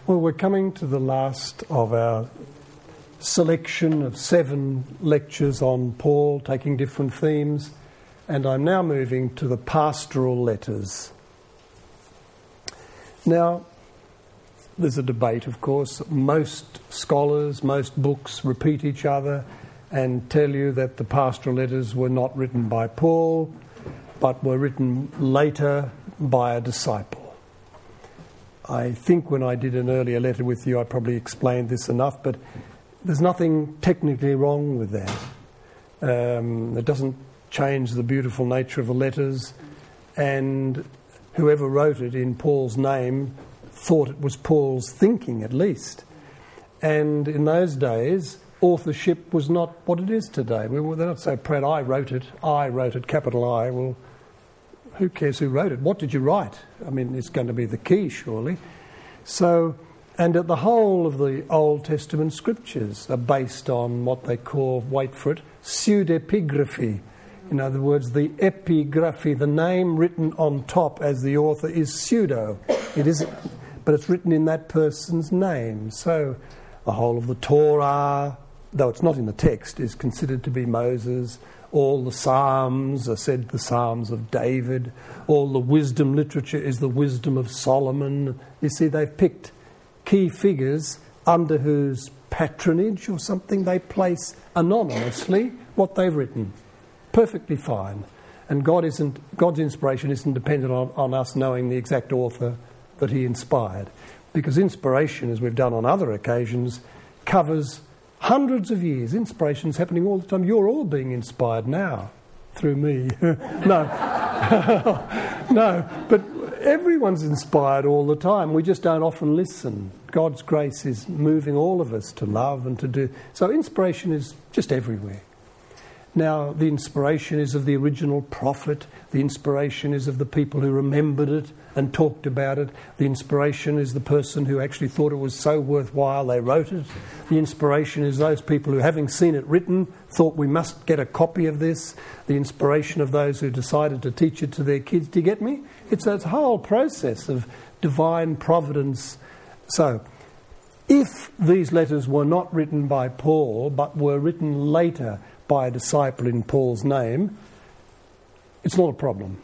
Well, we're coming to the last of our selection of 7 lectures on Paul, taking different themes, and I'm now moving to the pastoral letters. Now, there's a debate, of course. Most scholars, most books repeat each other and tell you that the pastoral letters were not written by Paul, but were written later by a disciple. I think when I did an earlier letter with you, I probably explained this enough, but there's nothing technically wrong with that. It doesn't change the beautiful nature of the letters, and whoever wrote it in Paul's name thought it was Paul's thinking, at least. And in those days, authorship was not what it is today. They're not so proud, I wrote it, capital I. Well, who cares who wrote it? What did you write? I mean, it's going to be the key, surely. So, and the whole of the Old Testament scriptures are based on what they call, wait for it, pseudepigraphy. In other words, the epigraphy, the name written on top as the author is pseudo. It isn't, but it's written in that person's name. So the whole of the Torah, though it's not in the text, is considered to be Moses. All the Psalms are said the Psalms of David. All the wisdom literature is the wisdom of Solomon. You see, they've picked key figures under whose patronage or something they place anonymously what they've written. Perfectly fine. And God's inspiration isn't dependent on us knowing the exact author that he inspired. Because inspiration, as we've done on other occasions, covers hundreds of years. Inspiration's happening all the time. You're all being inspired now through me. No. No, but everyone's inspired all the time. We just don't often listen. God's grace is moving all of us to love and to do. So inspiration is just everywhere. Now, the inspiration is of the original prophet. The inspiration is of the people who remembered it and talked about it. The inspiration is the person who actually thought it was so worthwhile they wrote it. The inspiration is those people who, having seen it written, thought we must get a copy of this. The inspiration of those who decided to teach it to their kids. Do you get me? It's a whole process of divine providence. So, if these letters were not written by Paul, but were written later by a disciple in Paul's name, it's not a problem.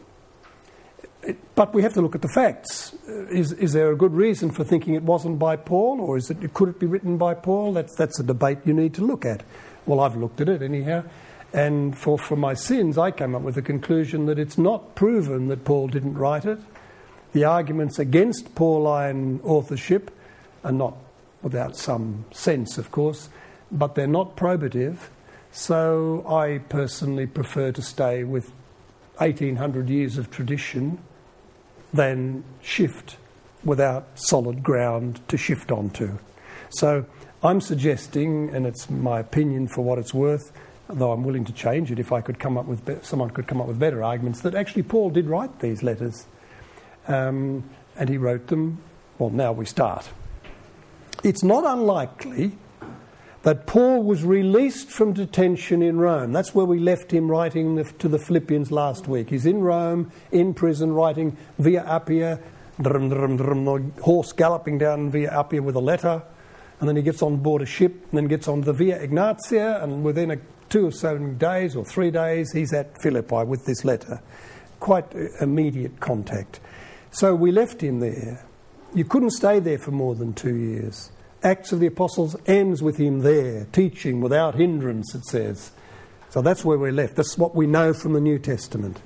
But we have to look at the facts. Is there a good reason for thinking it wasn't by Paul, or could it be written by Paul? That's a debate you need to look at. Well, I've looked at it anyhow, and for my sins, I came up with the conclusion that it's not proven that Paul didn't write it. The arguments against Pauline authorship are not without some sense, of course, but they're not probative. So I personally prefer to stay with 1800 years of tradition than shift without solid ground to shift onto. So I'm suggesting, and it's my opinion for what it's worth, though I'm willing to change it if I could come up with someone could come up with better arguments, that actually Paul did write these letters. And he wrote them. Well, now we start. It's not unlikely that Paul was released from detention in Rome. That's where we left him writing to the Philippians last week. He's in Rome, in prison, writing Via Appia, the horse galloping down Via Appia with a letter, and then he gets on board a ship, and then gets on the Via Ignatia, and within 2 or so days, or 3 days, he's at Philippi with this letter. Quite immediate contact. So we left him there. You couldn't stay there for more than 2 years. Acts of the Apostles ends with him there, teaching without hindrance, it says. So that's where we're left. That's what we know from the New Testament.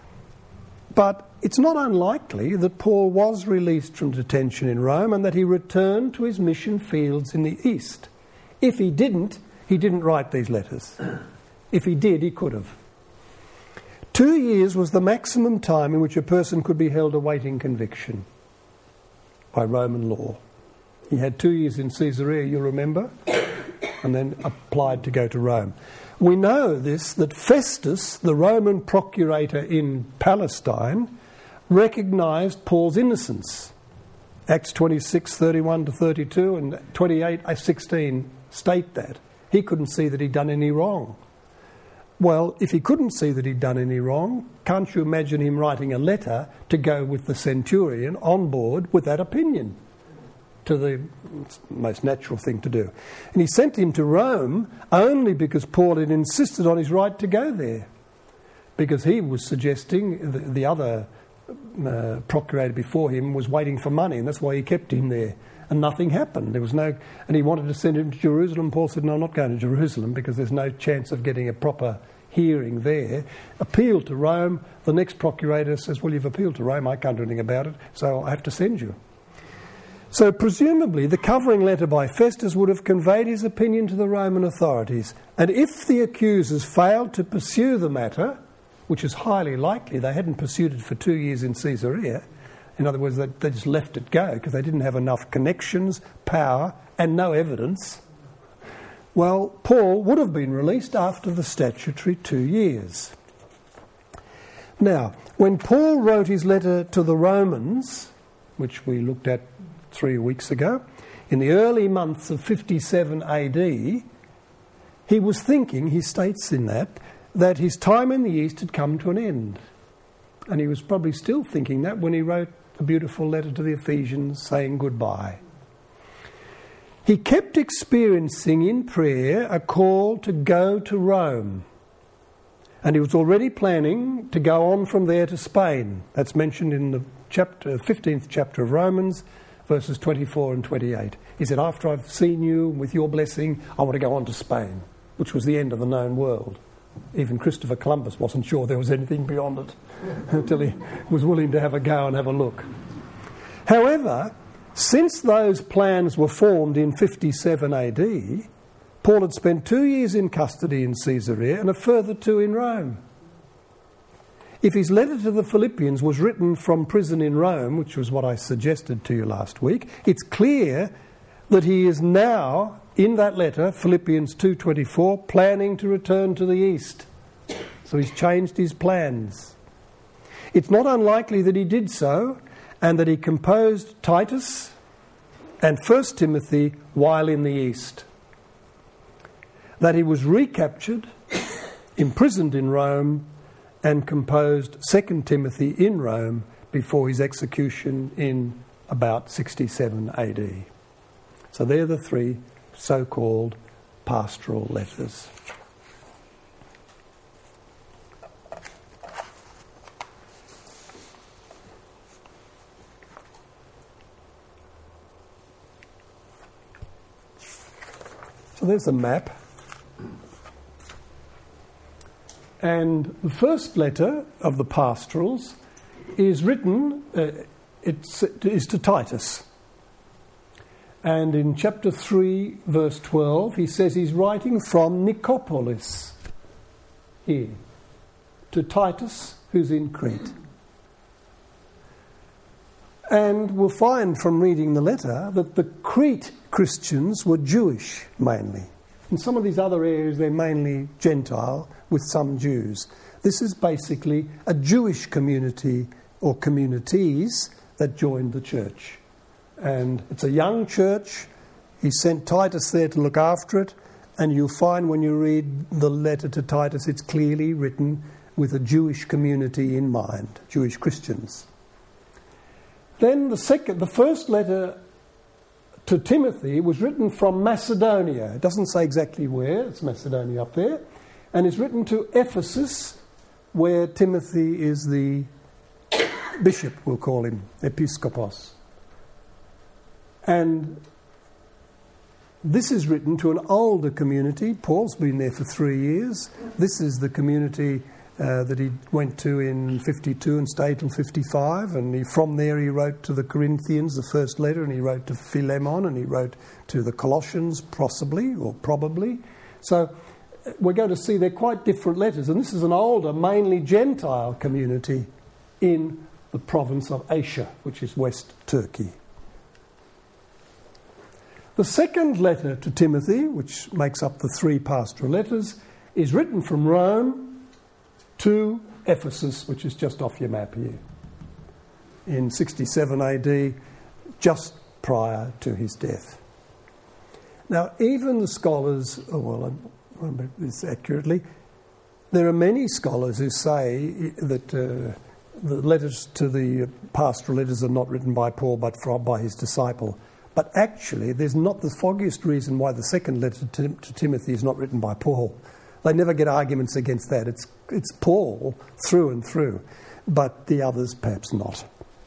But it's not unlikely that Paul was released from detention in Rome and that he returned to his mission fields in the East. If he didn't write these letters. If he did, he could have. 2 years was the maximum time in which a person could be held awaiting conviction by Roman law. He had 2 years in Caesarea, you'll remember, and then applied to go to Rome. We know this, that Festus, the Roman procurator in Palestine, recognised Paul's innocence. Acts 26:31-32 and 28:16 state that. He couldn't see that he'd done any wrong. Well, if he couldn't see that he'd done any wrong, can't you imagine him writing a letter to go with the centurion on board with that opinion? to the most natural thing to do. And he sent him to Rome only because Paul had insisted on his right to go there, because he was suggesting the other procurator before him was waiting for money, and that's why he kept him there. And nothing happened. There was no, and he wanted to send him to Jerusalem. Paul said, "No, I'm not going to Jerusalem because there's no chance of getting a proper hearing there." Appealed to Rome. The next procurator says, "Well, you've appealed to Rome. I can't do anything about it, so I have to send you." So presumably the covering letter by Festus would have conveyed his opinion to the Roman authorities. And if the accusers failed to pursue the matter, which is highly likely, they hadn't pursued it for 2 years in Caesarea. In other words, they just let it go because they didn't have enough connections, power, and no evidence. Well, Paul would have been released after the statutory 2 years. Now, when Paul wrote his letter to the Romans, which we looked at 3 weeks ago, in the early months of 57 AD, he was thinking, he states in that his time in the East had come to an end. And he was probably still thinking that when he wrote a beautiful letter to the Ephesians saying goodbye. He kept experiencing in prayer a call to go to Rome. And he was already planning to go on from there to Spain. That's mentioned in the 15th chapter of Romans, verses 24 and 28. He said, "After I've seen you with your blessing, I want to go on to Spain," which was the end of the known world. Even Christopher Columbus wasn't sure there was anything beyond it until he was willing to have a go and have a look. However, since those plans were formed in 57 AD, Paul had spent 2 years in custody in Caesarea and a further 2 in Rome. If his letter to the Philippians was written from prison in Rome, which was what I suggested to you last week, it's clear that he is now, in that letter, Philippians 2:24, planning to return to the East. So he's changed his plans. It's not unlikely that he did so, and that he composed Titus and 1 Timothy while in the East. That he was recaptured, imprisoned in Rome, and composed 2 Timothy in Rome before his execution in about 67 AD. So they're the 3 so-called pastoral letters. So there's a map. And the first letter of the pastorals is written, is to Titus. And in chapter 3, verse 12, he says he's writing from Nicopolis here to Titus, who's in Crete. And we'll find from reading the letter that the Crete Christians were Jewish mainly. In some of these other areas, they're mainly Gentile with some Jews. This is basically a Jewish community or communities that joined the church. And it's a young church. He sent Titus there to look after it. And you'll find when you read the letter to Titus, it's clearly written with a Jewish community in mind, Jewish Christians. Then the first letter to Timothy was written from Macedonia. It doesn't say exactly where, it's Macedonia up there. And it's written to Ephesus, where Timothy is the bishop, we'll call him, episkopos. And this is written to an older community. Paul's been there for 3 years. This is the community that he went to in 52 and stayed till 55. And from there he wrote to the Corinthians, the first letter, and he wrote to Philemon, and he wrote to the Colossians, possibly or probably. So we're going to see they're quite different letters. And this is an older, mainly Gentile community in the province of Asia, which is West Turkey. The second letter to Timothy, which makes up the 3 pastoral letters, is written from Rome to Ephesus, which is just off your map here, in 67 AD, just prior to his death. Now, even the scholars, I remember this accurately, there are many scholars who say that the letters to the pastoral letters are not written by Paul but by his disciple But actually, there's not the foggiest reason why the second letter to Timothy is not written by Paul. They never get arguments against that. It's Paul through and through, but the others perhaps not.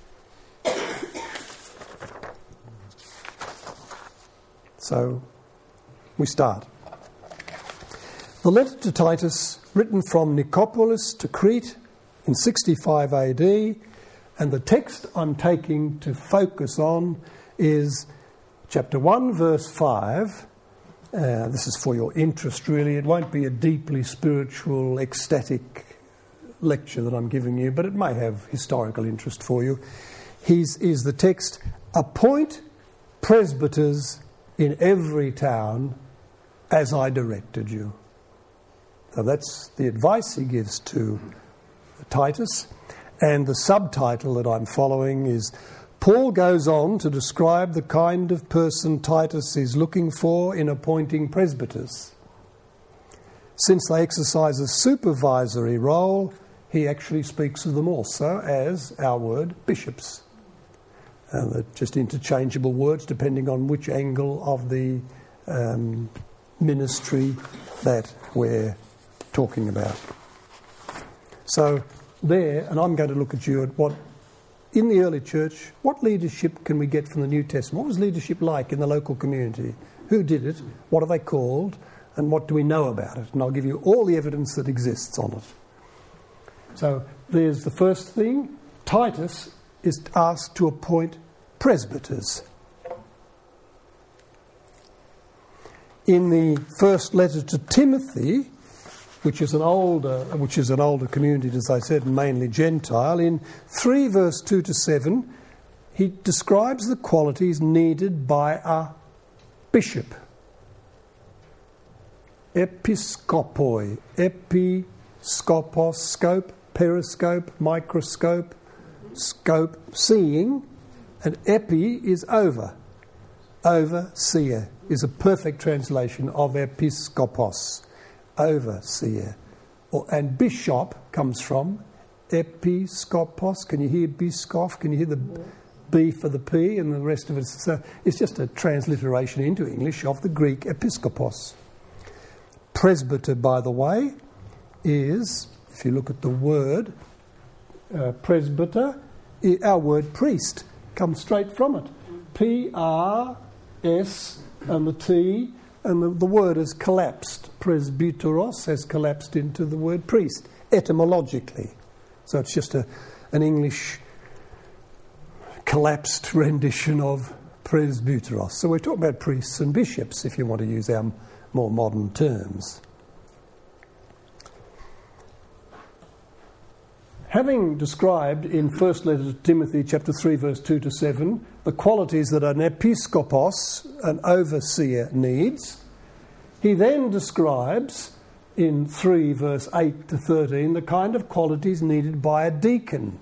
So we start. The letter to Titus, written from Nicopolis to Crete in 65 AD, and the text I'm taking to focus on is chapter 1, verse 5. This is for your interest, really. It won't be a deeply spiritual, ecstatic lecture that I'm giving you, but it may have historical interest for you. Is the text, appoint presbyters in every town as I directed you. So that's the advice he gives to Titus. And the subtitle that I'm following is, Paul goes on to describe the kind of person Titus is looking for in appointing presbyters. Since they exercise a supervisory role, he actually speaks of them also as, our word, bishops. They're just interchangeable words depending on which angle of the ministry that we're talking about. So there, and I'm going to look at you at what, in the early church, what leadership can we get from the New Testament? What was leadership like in the local community? Who did it? What are they called? And what do we know about it? And I'll give you all the evidence that exists on it. So there's the first thing. Titus is asked to appoint presbyters. In the first letter to Timothy, which is an older community, as I said, mainly Gentile, in 3 verse 2 to 7, he describes the qualities needed by a bishop. Episkopoi, episkopos, scope, periscope, microscope, scope, seeing, and epi is over. Overseer is a perfect translation of episkopos, overseer. And bishop comes from episkopos. Can you hear biskop? Can you hear the B for the P and the rest of it? So it's just a transliteration into English of the Greek episkopos. Presbyter, by the way, is, if you look at the word presbyter, our word priest comes straight from it. P-R-S and the T, and the word has collapsed. Presbyteros has collapsed into the word priest, etymologically. So it's just an English collapsed rendition of presbyteros. So we're talking about priests and bishops, if you want to use our more modern terms. Having described in first letter to Timothy, chapter 3, verse 2 to 7, the qualities that an episkopos, an overseer, needs, he then describes in 3, verse 8 to 13, the kind of qualities needed by a deacon.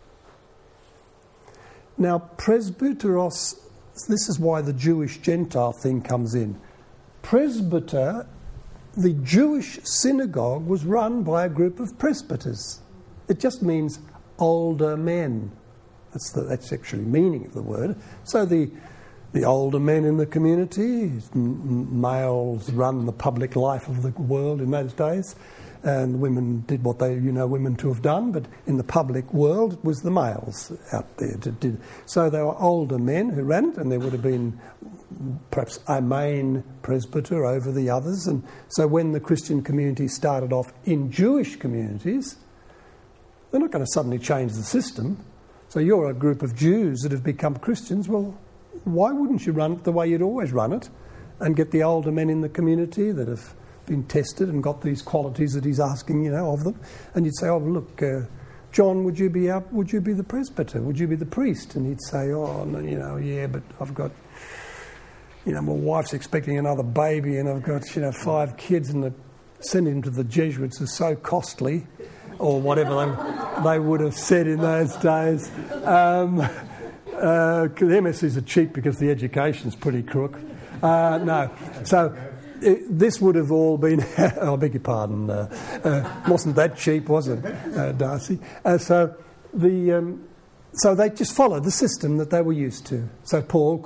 Now, presbyteros, this is why the Jewish-Gentile thing comes in. Presbyter, the Jewish synagogue was run by a group of presbyters. It just means older men. That's actually meaning of the word. So the older men in the community, males run the public life of the world in those days, and women did what women to have done, but in the public world it was the males out there that did. So there were older men who ran it, and there would have been perhaps a main presbyter over the others. And so when the Christian community started off in Jewish communities, they're not going to suddenly change the system. So you're a group of Jews that have become Christians. Well, why wouldn't you run it the way you'd always run it and get the older men in the community that have been tested and got these qualities that he's asking, of them? And you'd say, oh, look, John, would you be the presbyter? Would you be the priest? And he'd say, oh, no, yeah, but I've got, my wife's expecting another baby and I've got, 5 kids, and sending them to the Jesuits is so costly. Or whatever they would have said in those days. The MSCs are cheap because the education's pretty crook. No. So this would have all been... I beg your pardon. Wasn't that cheap, was it, Darcy? So they just followed the system that they were used to. So Paul could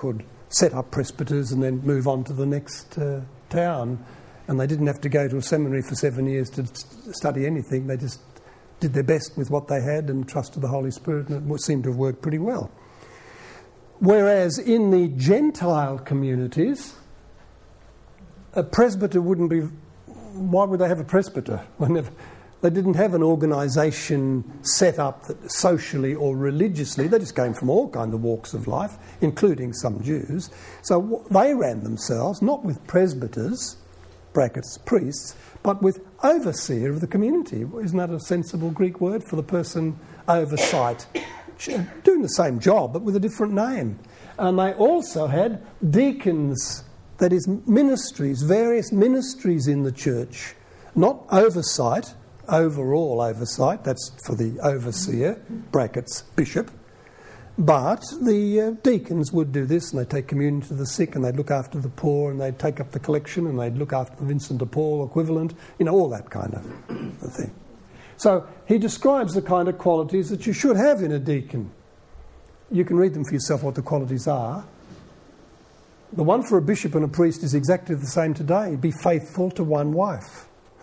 set up presbyters and then move on to the next town. And they didn't have to go to a seminary for 7 years to study anything. They just did their best with what they had and trusted the Holy Spirit, and it seemed to have worked pretty well. Whereas in the Gentile communities, a presbyter wouldn't be... Why would they have a presbyter? They didn't have an organisation set up that socially or religiously. They just came from all kinds of walks of life, including some Jews. So they ran themselves, not with presbyters, brackets, priests, but with overseer of the community. Isn't that a sensible Greek word for the person oversight? Doing the same job, but with a different name. And they also had deacons, that is ministries, various ministries in the church. Not oversight, overall oversight, that's for the overseer, brackets, bishop. But the deacons would do this, and they'd take communion to the sick, and they'd look after the poor, and they'd take up the collection, and they'd look after the Vincent de Paul equivalent, all that kind of thing. So he describes the kind of qualities that you should have in a deacon. You can read them for yourself what the qualities are. The one for a bishop and a priest is exactly the same today. Be faithful to one wife.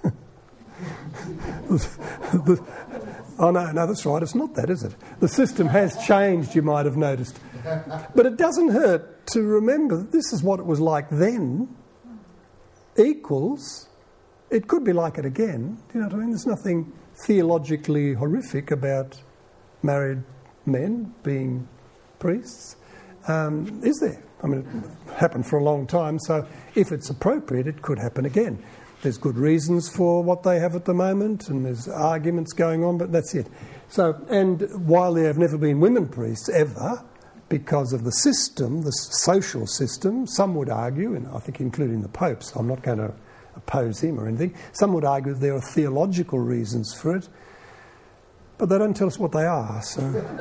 Oh, no, that's right. It's not that, is it? The system has changed, you might have noticed. But it doesn't hurt to remember that this is what it was like then. Equals, it could be like it again. Do you know what I mean? There's nothing theologically horrific about married men being priests, is there? I mean, it happened for a long time, so if it's appropriate, it could happen again. There's good reasons for what they have at the moment, and there's arguments going on, but that's it. So, and while there have never been women priests ever, because of the system, the social system, some would argue, and I think including the Pope, so I'm not going to oppose him or anything, some would argue that there are theological reasons for it, but they don't tell us what they are, so...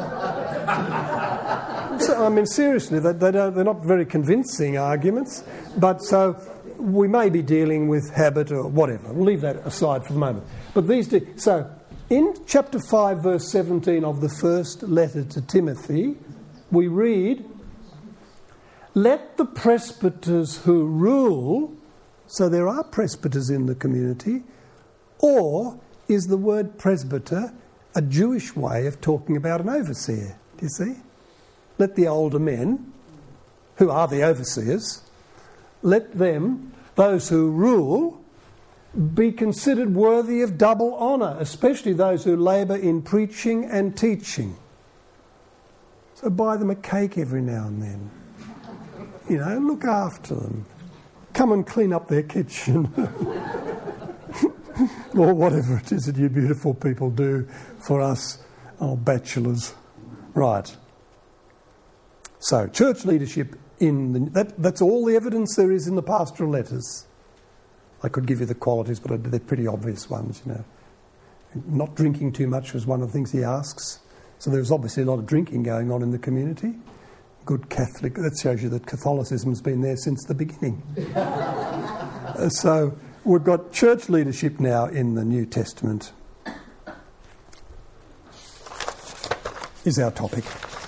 So, I mean, seriously, they're not very convincing arguments, but so we may be dealing with habit or whatever. We'll leave that aside for the moment. But so, in chapter 5, verse 17 of the first letter to Timothy, we read, "Let the presbyters who rule," so there are presbyters in the community, or is the word presbyter a Jewish way of talking about an overseer? Do you see? Let the older men, who are the overseers, let them, those who rule, be considered worthy of double honour, especially those who labour in preaching and teaching. So buy them a cake every now and then. Look after them. Come and clean up their kitchen. Or whatever it is that you beautiful people do for us, bachelors. Right. So, church leadership, that's all the evidence there is in the pastoral letters. I could give you the qualities, but they're pretty obvious ones, Not drinking too much was one of the things he asks. So there's obviously a lot of drinking going on in the community. Good Catholic, that shows you that Catholicism's been there since the beginning. So we've got church leadership now in the New Testament. Is our topic.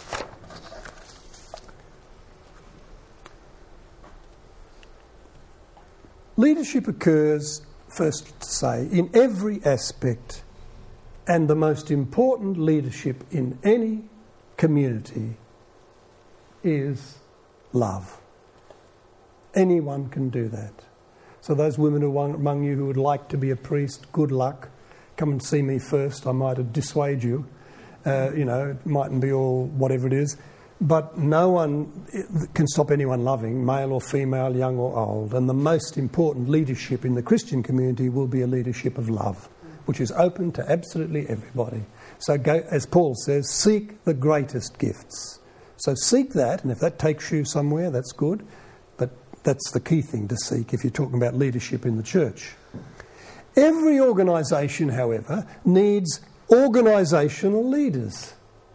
Leadership occurs, first to say, in every aspect, and the most important leadership in any community is love. Anyone can do that. So those women among you who would like to be a priest, good luck. Come and see me first. I might dissuade you. It mightn't be all whatever it is. But no one can stop anyone loving, male or female, young or old. And the most important leadership in the Christian community will be a leadership of love, which is open to absolutely everybody. So go, as Paul says, seek the greatest gifts. So seek that, and if that takes you somewhere, that's good. But that's the key thing to seek if you're talking about leadership in the church. Every organisation, however, needs organisational leaders.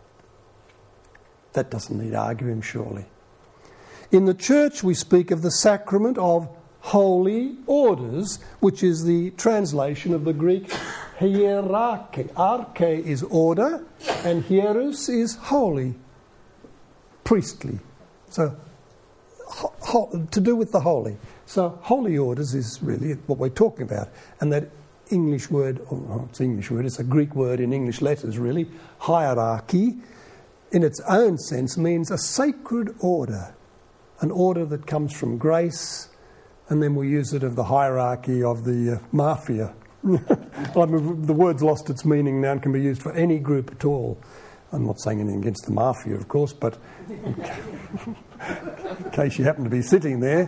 That doesn't need arguing, surely. In the church, we speak of the sacrament of holy orders, which is the translation of the Greek hierarche. Arche is order, and hieros is holy, priestly. So, to do with the holy. So holy orders is really what we're talking about. And that English word, it's a Greek word in English letters really, hierarchy, in its own sense means a sacred order, an order that comes from grace, and then we use it of the hierarchy of the mafia. I mean, the word's lost its meaning now and can be used for any group at all. I'm not saying anything against the mafia, of course, but in case you happen to be sitting there.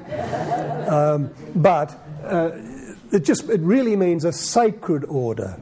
It really means a sacred order.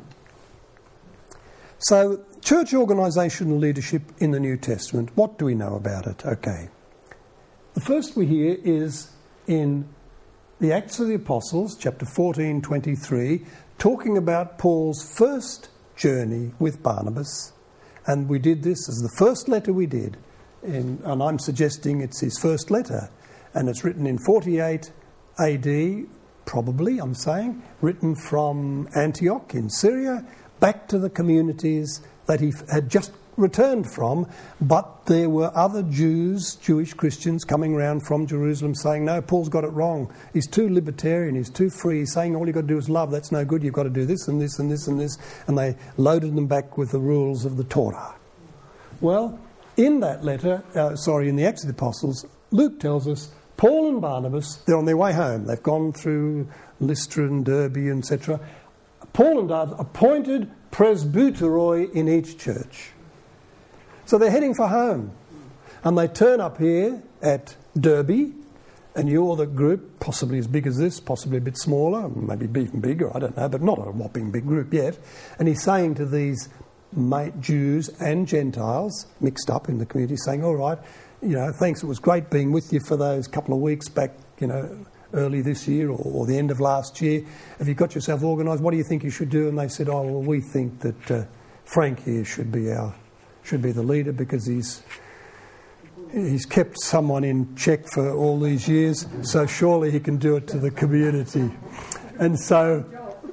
So, church organisational leadership in the New Testament, what do we know about it? Okay. The first we hear is in the Acts of the Apostles, chapter 14, 23, talking about Paul's first journey with Barnabas. And we did this as the first letter we did. And I'm suggesting it's his first letter. And it's written in 48 AD, probably, I'm saying, written from Antioch in Syria, back to the communities that he had just returned from, but there were other Jewish Christians coming around from Jerusalem saying, no, Paul's got it wrong. He's too libertarian, he's too free, he's saying all you've got to do is love, that's no good, you've got to do this and this and this and this. And they loaded them back with the rules of the Torah. Well, in that letter, in the Acts of the Apostles, Luke tells us Paul and Barnabas, they're on their way home. They've gone through Lystra and Derbe, etc. Paul and Barnabas appointed presbyteroi in each church. So they're heading for home. And they turn up here at Derbe, and you're the group, possibly as big as this, possibly a bit smaller, maybe even bigger, I don't know, but not a whopping big group yet. And he's saying to these Jews and Gentiles mixed up in the community, saying, all right, thanks, it was great being with you for those couple of weeks back, early this year or the end of last year. Have you got yourself organised? What do you think you should do? And they said, oh, well, we think that Frank here should be the leader because he's kept someone in check for all these years, so surely he can do it to the community. And so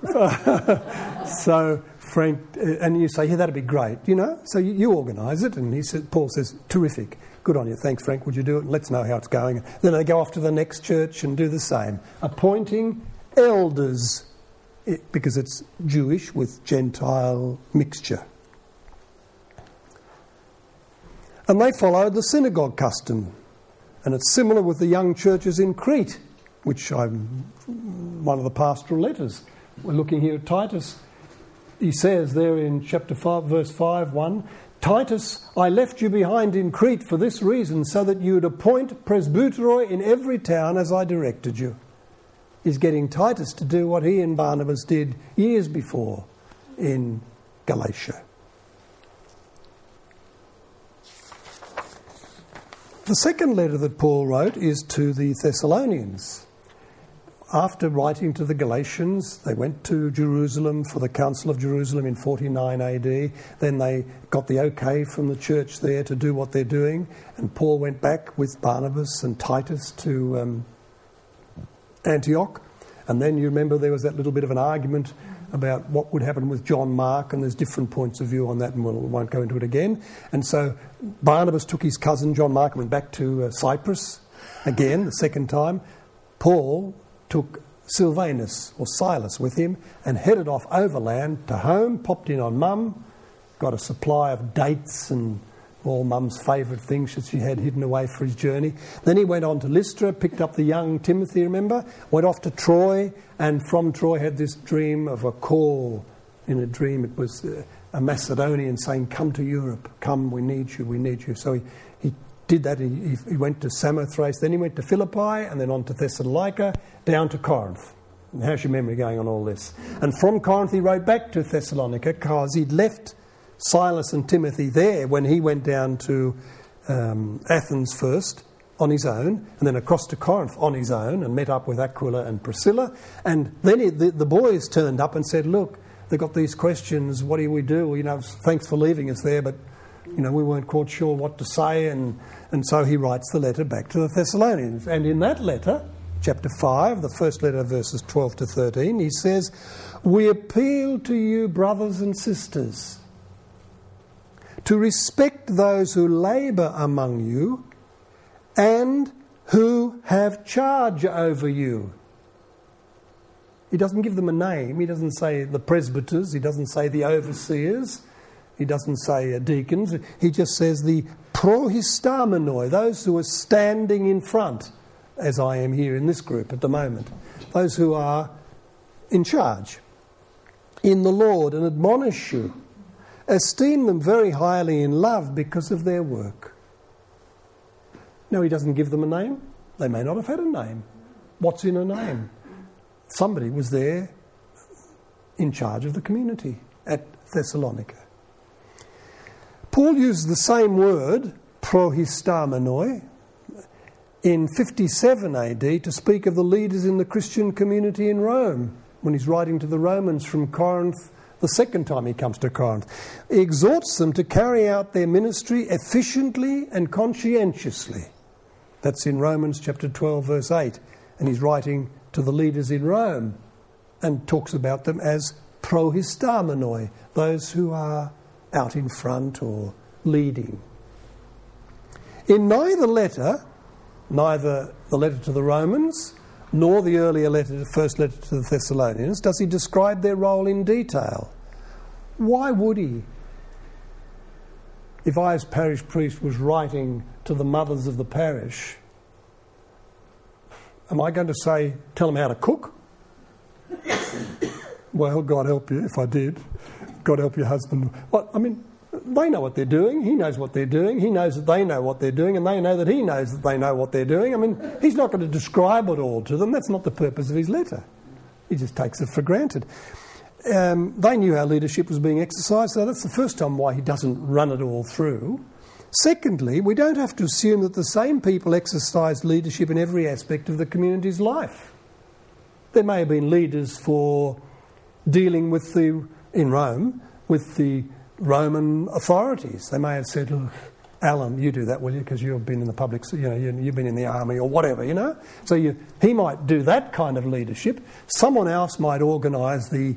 Frank, and you say, yeah, that'd be great, So you organise it, and Paul says, terrific, good on you, thanks Frank, would you do it? And let's know how it's going. Then they go off to the next church and do the same, appointing elders, because it's Jewish with Gentile mixture. And they followed the synagogue custom. And it's similar with the young churches in Crete, which one of the pastoral letters. We're looking here at Titus. He says there in chapter 5, verse 5, 1, Titus, I left you behind in Crete for this reason, so that you would appoint presbyteroi in every town as I directed you. He's getting Titus to do what he and Barnabas did years before in Galatia. The second letter that Paul wrote is to the Thessalonians. After writing to the Galatians, they went to Jerusalem for the Council of Jerusalem in 49 AD. Then they got the okay from the church there to do what they're doing. And Paul went back with Barnabas and Titus to Antioch. And then you remember there was that little bit of an argument about what would happen with John Mark, and there's different points of view on that, and we won't go into it again. And so Barnabas took his cousin John Mark and went back to Cyprus again, the second time. Paul took Silvanus or Silas with him and headed off overland to home, popped in on Mum, got a supply of dates and all Mum's favourite things that she had hidden away for his journey. Then he went on to Lystra, picked up the young Timothy, remember, went off to Troy, and from Troy had this dream of a call. In a dream it was a Macedonian saying, come to Europe, come, we need you, we need you. So he did that, he went to Samothrace, then he went to Philippi, and then on to Thessalonica, down to Corinth. And how's your memory going on all this? And from Corinth he rode back to Thessalonica because he'd left Silas and Timothy there when he went down to Athens first on his own, and then across to Corinth on his own, and met up with Aquila and Priscilla. And then the boys turned up and said, look, they've got these questions, what do we do? Thanks for leaving us there, but we weren't quite sure what to say. And so he writes the letter back to the Thessalonians. And in that letter, chapter 5, the first letter, verses 12 to 13, he says, we appeal to you, brothers and sisters, to respect those who labour among you and who have charge over you. He doesn't give them a name. He doesn't say the presbyters. He doesn't say the overseers. He doesn't say deacons. He just says the prohistamonoi, those who are standing in front, as I am here in this group at the moment. Those who are in charge in the Lord and admonish you. Esteem them very highly in love because of their work. No, he doesn't give them a name. They may not have had a name. What's in a name? Somebody was there in charge of the community at Thessalonica. Paul used the same word, prohistamonoi, in 57 AD to speak of the leaders in the Christian community in Rome, when he's writing to the Romans from Corinth the second time he comes to Corinth. He exhorts them to carry out their ministry efficiently and conscientiously. That's in Romans chapter 12, verse 8. And he's writing to the leaders in Rome and talks about them as prohistamonoi, those who are out in front or leading. In neither the letter to the Romans, nor the earlier letter, the first letter to the Thessalonians, does he describe their role in detail. Why would he? If I, as parish priest, was writing to the mothers of the parish, am I going to say, tell them how to cook? Well, God help you if I did. God help your husband. What? I mean, they know what they're doing. He knows what they're doing. He knows that they know what they're doing, and they know that he knows that they know what they're doing. I mean, he's not going to describe it all to them. That's not the purpose of his letter. He just takes it for granted. They knew how leadership was being exercised, so that's the first time why he doesn't run it all through. Secondly, we don't have to assume that the same people exercise leadership in every aspect of the community's life. There may have been leaders for dealing with in Rome, with the Roman authorities. They may have said, "Look, Alan, you do that, will you? Because you've been in the public, you've been in the army or whatever, So he might do that kind of leadership. Someone else might organise the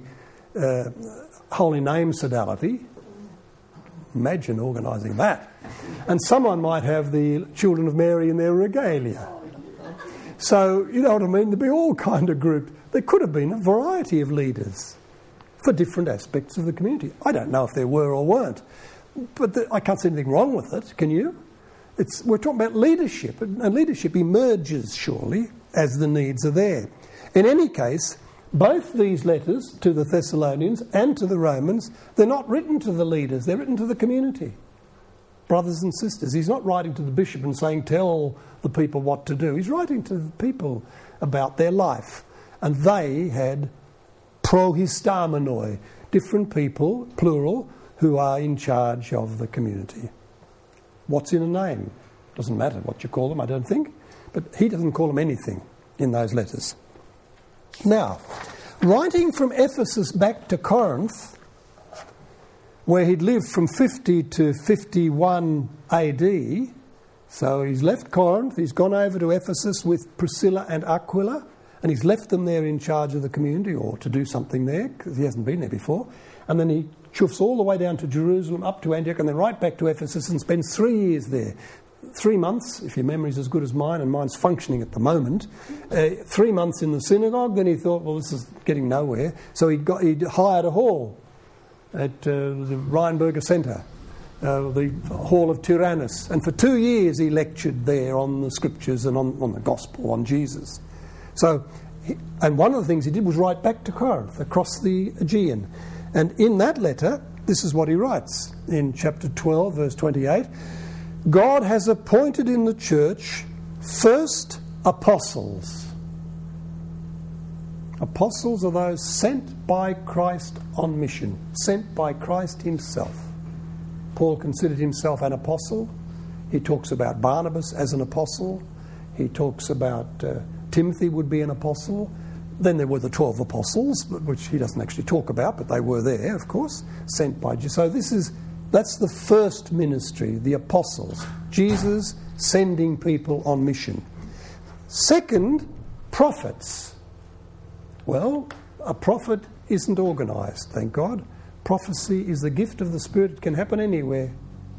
Holy Name Sodality. Imagine organising that. And someone might have the children of Mary in their regalia. So, you know what I mean? There'd be all kind of group. There could have been a variety of leaders for different aspects of the community. I don't know if there were or weren't, but I can't see anything wrong with it. Can you? We're talking about leadership, and leadership emerges, surely, as the needs are there. In any case, both these letters to the Thessalonians and to the Romans, they're not written to the leaders, they're written to the community. Brothers and sisters. He's not writing to the bishop and saying, tell the people what to do. He's writing to the people about their life. And they had prohistamonoi, different people, plural, who are in charge of the community. What's in a name? Doesn't matter what you call them, I don't think. But he doesn't call them anything in those letters. Now, writing from Ephesus back to Corinth, where he'd lived from 50 to 51 AD, so he's left Corinth, he's gone over to Ephesus with Priscilla and Aquila, and he's left them there in charge of the community, or to do something there, because he hasn't been there before. And then he chuffs all the way down to Jerusalem, up to Antioch, and then right back to Ephesus, and spends 3 years there. 3 months, if your memory's as good as mine, and mine's functioning at the moment, 3 months in the synagogue. Then he thought, well, this is getting nowhere. So he hired a hall at the Rheinberger Centre, the Hall of Tyrannus. And for 2 years he lectured there on the scriptures and on the gospel, on Jesus. So, and one of the things he did was write back to Corinth, across the Aegean. And in that letter, this is what he writes in chapter 12, verse 28. God has appointed in the church first apostles. Apostles are those sent by Christ on mission, sent by Christ himself. Paul considered himself an apostle. He talks about Barnabas as an apostle. He talks about Timothy would be an apostle. Then there were the 12 apostles, which he doesn't actually talk about, but they were there, of course, sent by Jesus. So that's the first ministry, the apostles. Jesus sending people on mission. Second, prophets. Well, a prophet isn't organised, thank God. Prophecy is the gift of the Spirit. It can happen anywhere.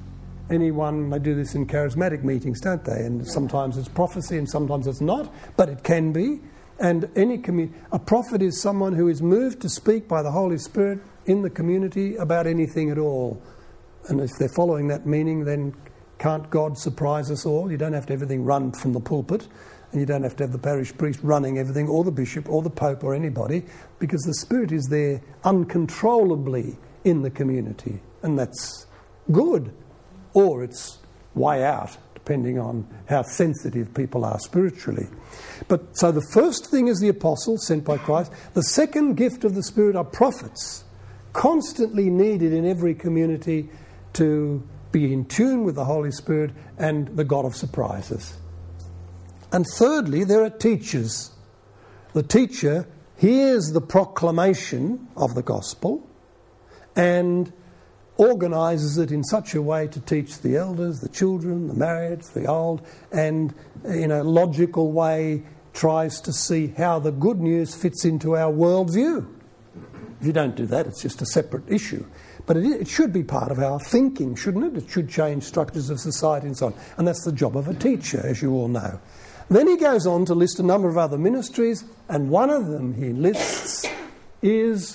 anyone, they do this in charismatic meetings, don't they? And sometimes it's prophecy and sometimes it's not, but it can be. And a prophet is someone who is moved to speak by the Holy Spirit in the community about anything at all. And if they're following that meaning, then can't God surprise us all? You don't have to have everything run from the pulpit, and you don't have to have the parish priest running everything, or the bishop, or the pope, or anybody, because the Spirit is there uncontrollably in the community. And that's good. Or it's way out, depending on how sensitive people are spiritually. But so the first thing is the apostle sent by Christ. The second gift of the Spirit are prophets, constantly needed in every community to be in tune with the Holy Spirit and the God of surprises. And thirdly, there are teachers. The teacher hears the proclamation of the gospel and organises it in such a way to teach the elders, the children, the married, the old, and in a logical way tries to see how the good news fits into our worldview. If you don't do that, it's just a separate issue. But it should be part of our thinking, shouldn't it? It should change structures of society and so on. And that's the job of a teacher, as you all know. Then he goes on to list a number of other ministries, and one of them he lists is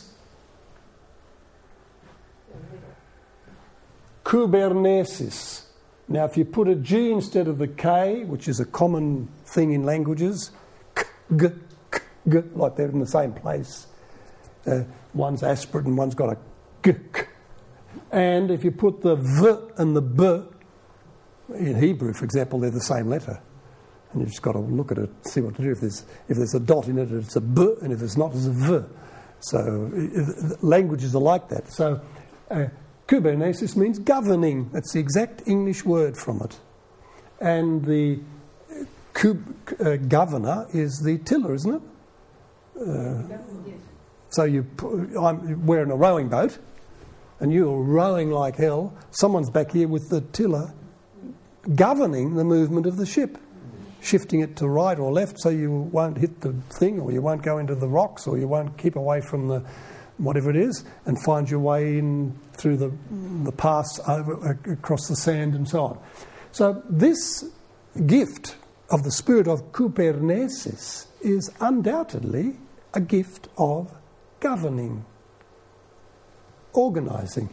Kubernesis. Now, if you put a G instead of the K, which is a common thing in languages, k, like they're in the same place. One's aspirate and one's got a g. And if you put the V and the B, in Hebrew, for example, they're the same letter. And you've just got to look at it, see what to do. If there's a dot in it, it's a B, and if it's not, it's a V. So languages are like that. So Kubernesis means governing. That's the exact English word from it. And the governor is the tiller, isn't it? Yes. So we're in a rowing boat, and you're rowing like hell. Someone's back here with the tiller governing the movement of the ship, shifting it to right or left so you won't hit the thing, or you won't go into the rocks, or you won't keep away from the whatever it is, and find your way in through the pass across the sand and so on. So this gift of the spirit of Kubernesis is undoubtedly a gift of governing, organising.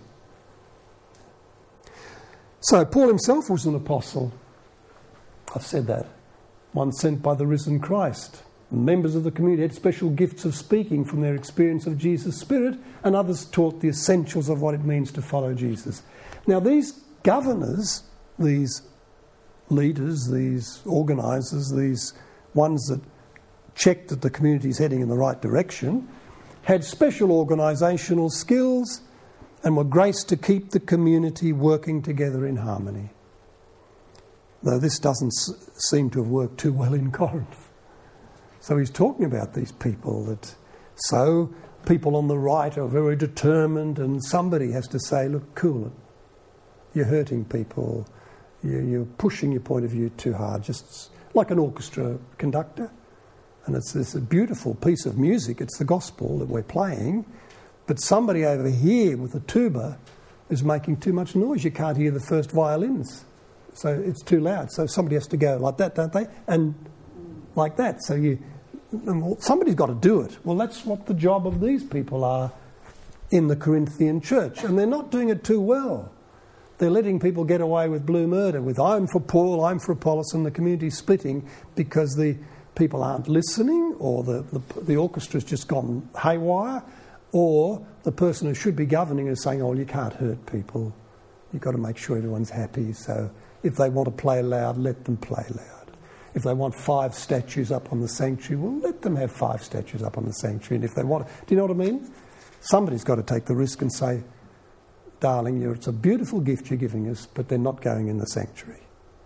So Paul himself was an apostle. I've said that. One sent by the risen Christ. Members of the community had special gifts of speaking from their experience of Jesus' Spirit, and others taught the essentials of what it means to follow Jesus. Now these governors, these leaders, these organisers, these ones that checked that the community is heading in the right direction, had special organisational skills and were graced to keep the community working together in harmony. Though this doesn't seem to have worked too well in Corinth. So he's talking about these people people on the right are very determined, and somebody has to say, look, cool it. You're hurting people. You're pushing your point of view too hard, just like an orchestra conductor. And it's this beautiful piece of music. It's the gospel that we're playing. But somebody over here with a tuba is making too much noise. You can't hear the first violins. So it's too loud. So somebody has to go like that, don't they? And like that. So somebody's got to do it. Well, that's what the job of these people are in the Corinthian church. And they're not doing it too well. They're letting people get away with blue murder, with I'm for Paul, I'm for Apollos, and the community's splitting because the people aren't listening, or the orchestra's just gone haywire, or the person who should be governing is saying, oh, you can't hurt people. You've got to make sure everyone's happy. So if they want to play loud, let them play loud. If they want 5 statues up on the sanctuary, well, let them have 5 statues up on the sanctuary. And if they want, do you know what I mean? Somebody's got to take the risk and say, darling, it's a beautiful gift you're giving us, but they're not going in the sanctuary.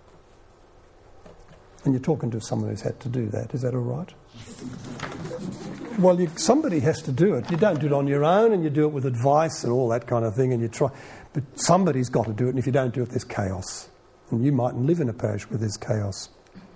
And you're talking to someone who's had to do that. Is that all right? Well, somebody has to do it. You don't do it on your own, and you do it with advice and all that kind of thing, and you try. But somebody's got to do it, and if you don't do it, there's chaos. And you mightn't live in a parish where there's chaos.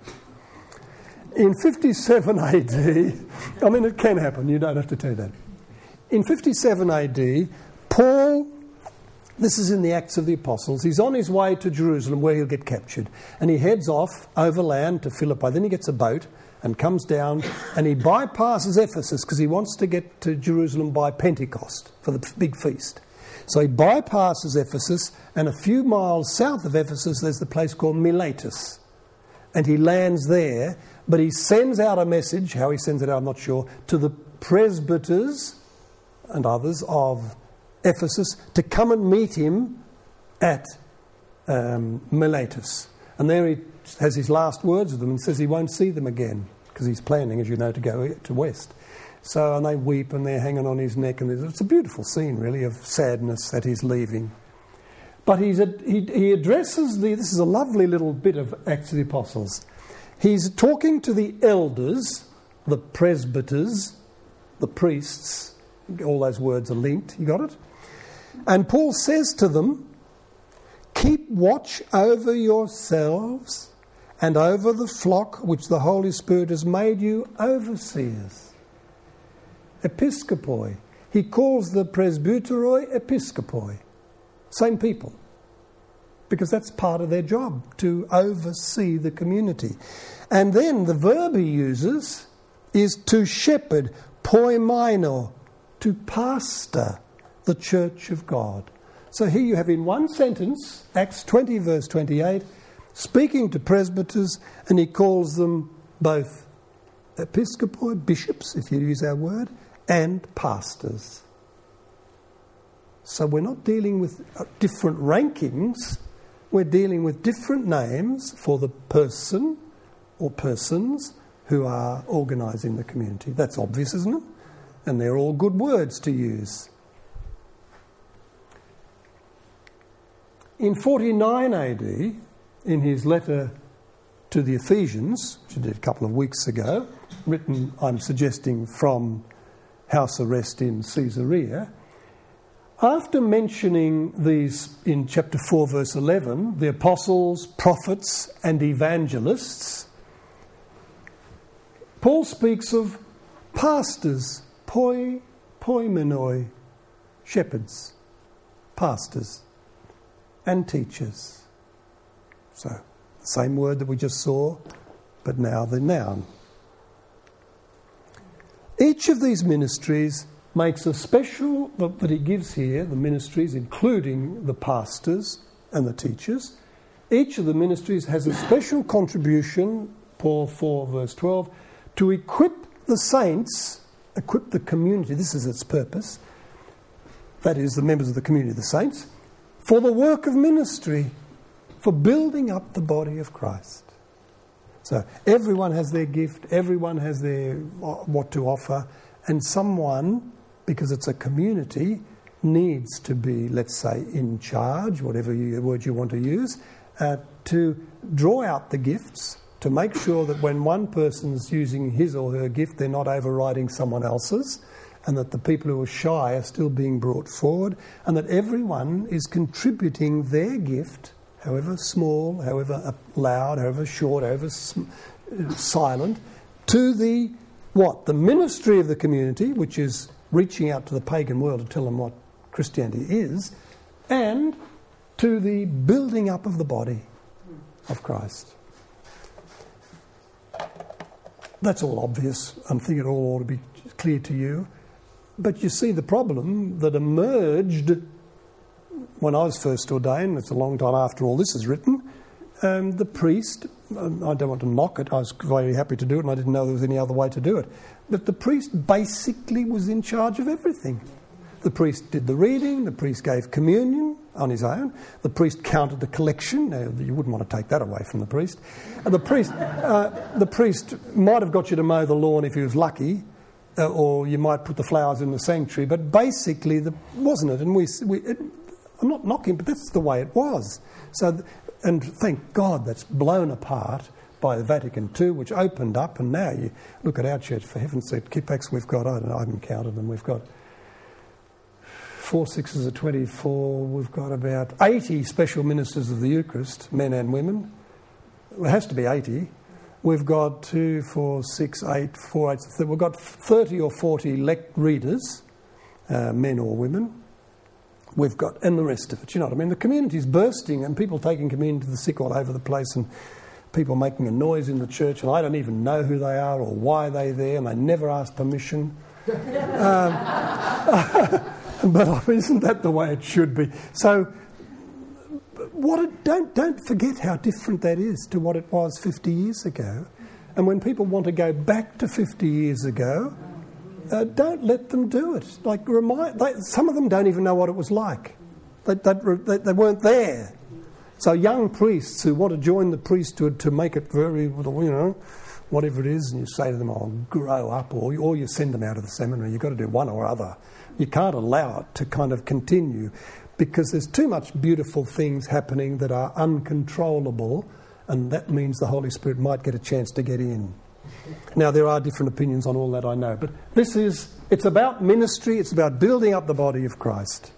In 57 AD, I mean, it can happen. You don't have to do that. In 57 AD, Paul This is in the Acts of the Apostles. He's on his way to Jerusalem where he'll get captured. And he heads off overland to Philippi. Then he gets a boat and comes down and he bypasses Ephesus because he wants to get to Jerusalem by Pentecost for the big feast. So he bypasses Ephesus, and a few miles south of Ephesus there's the place called Miletus. And he lands there, but he sends out a message, how he sends it out I'm not sure, to the presbyters and others of Ephesus to come and meet him at Miletus. And there he has his last words with them and says he won't see them again because he's planning, as you know, to go to west. So, and they weep and they're hanging on his neck, and it's a beautiful scene, really, of sadness that he's leaving. But he addresses this is a lovely little bit of Acts of the Apostles. He's talking to the elders, the presbyters, the priests. All those words are linked. You got it? And Paul says to them, keep watch over yourselves and over the flock which the Holy Spirit has made you overseers. Episkopoi. He calls the presbyteroi episkopoi. Same people. Because that's part of their job, to oversee the community. And then the verb he uses is to shepherd, poimaino, to pastor the church of God. So here you have in one sentence, Acts 20 verse 28, speaking to presbyters, and he calls them both episkopoi, bishops, if you use our word, and pastors. So we're not dealing with different rankings, we're dealing with different names for the person or persons who are organising the community. That's obvious, isn't it? And they're all good words to use. In 49 AD, in his letter to the Ephesians, which I did a couple of weeks ago, written, I'm suggesting, from house arrest in Caesarea, after mentioning these in chapter 4 verse 11, the apostles, prophets and evangelists, Paul speaks of pastors, poimenoi, shepherds, pastors and teachers. So, the same word that we just saw, but now the noun. Each of these ministries makes a special, that he gives here, the ministries, including the pastors and the teachers. Each of the ministries has a special contribution, Paul 4 verse 12, to equip the saints, equip the community, this is its purpose, that is the members of the community, the saints, for the work of ministry, for building up the body of Christ. So everyone has their gift, everyone has their what to offer, and someone, because it's a community, needs to be, let's say, in charge, whatever word you want to use, to draw out the gifts, to make sure that when one person's using his or her gift, they're not overriding someone else's, and that the people who are shy are still being brought forward, and that everyone is contributing their gift, however small, however loud, however short, however silent, to the what? The ministry of the community, which is reaching out to the pagan world to tell them what Christianity is, and to the building up of the body of Christ. That's all obvious. I think it all ought to be clear to you. But you see the problem that emerged when I was first ordained, it's a long time after all this is written, the priest, I don't want to knock it, I was very happy to do it and I didn't know there was any other way to do it, but the priest basically was in charge of everything. The priest did the reading, the priest gave communion on his own, the priest counted the collection. Now, you wouldn't want to take that away from the priest. And the priest might have got you to mow the lawn if he was lucky, or you might put the flowers in the sanctuary, but basically, wasn't it? And I'm not knocking, but that's the way it was. So, and thank God that's blown apart by the Vatican II, which opened up, and now you look at our church, for heaven's sake, Kippax, we've got, I don't know, I haven't counted them, we've got 4 6s are 24, we've got about 80 special ministers of the Eucharist, men and women. It has to be 80. We've got 2, 4, 6, 8, 4, 8, we've got 30 or 40 lect readers, men or women. we've got, and the rest of it, you know what I mean? The community's bursting and people taking communion to the sick all over the place and people making a noise in the church and I don't even know who they are or why they're there and they never ask permission. But isn't that the way it should be? So don't forget how different that is to what it was 50 years ago. And when people want to go back to 50 years ago, don't let them do it. Some of them don't even know what it was like. They weren't there. So young priests who want to join the priesthood to make it very, whatever it is, and you say to them, "Oh, grow up," or you send them out of the seminary. You've got to do one or other. You can't allow it to kind of continue because there's too much beautiful things happening that are uncontrollable, and that means the Holy Spirit might get a chance to get in. Now, there are different opinions on all that, I know, but it's about ministry, it's about building up the body of Christ.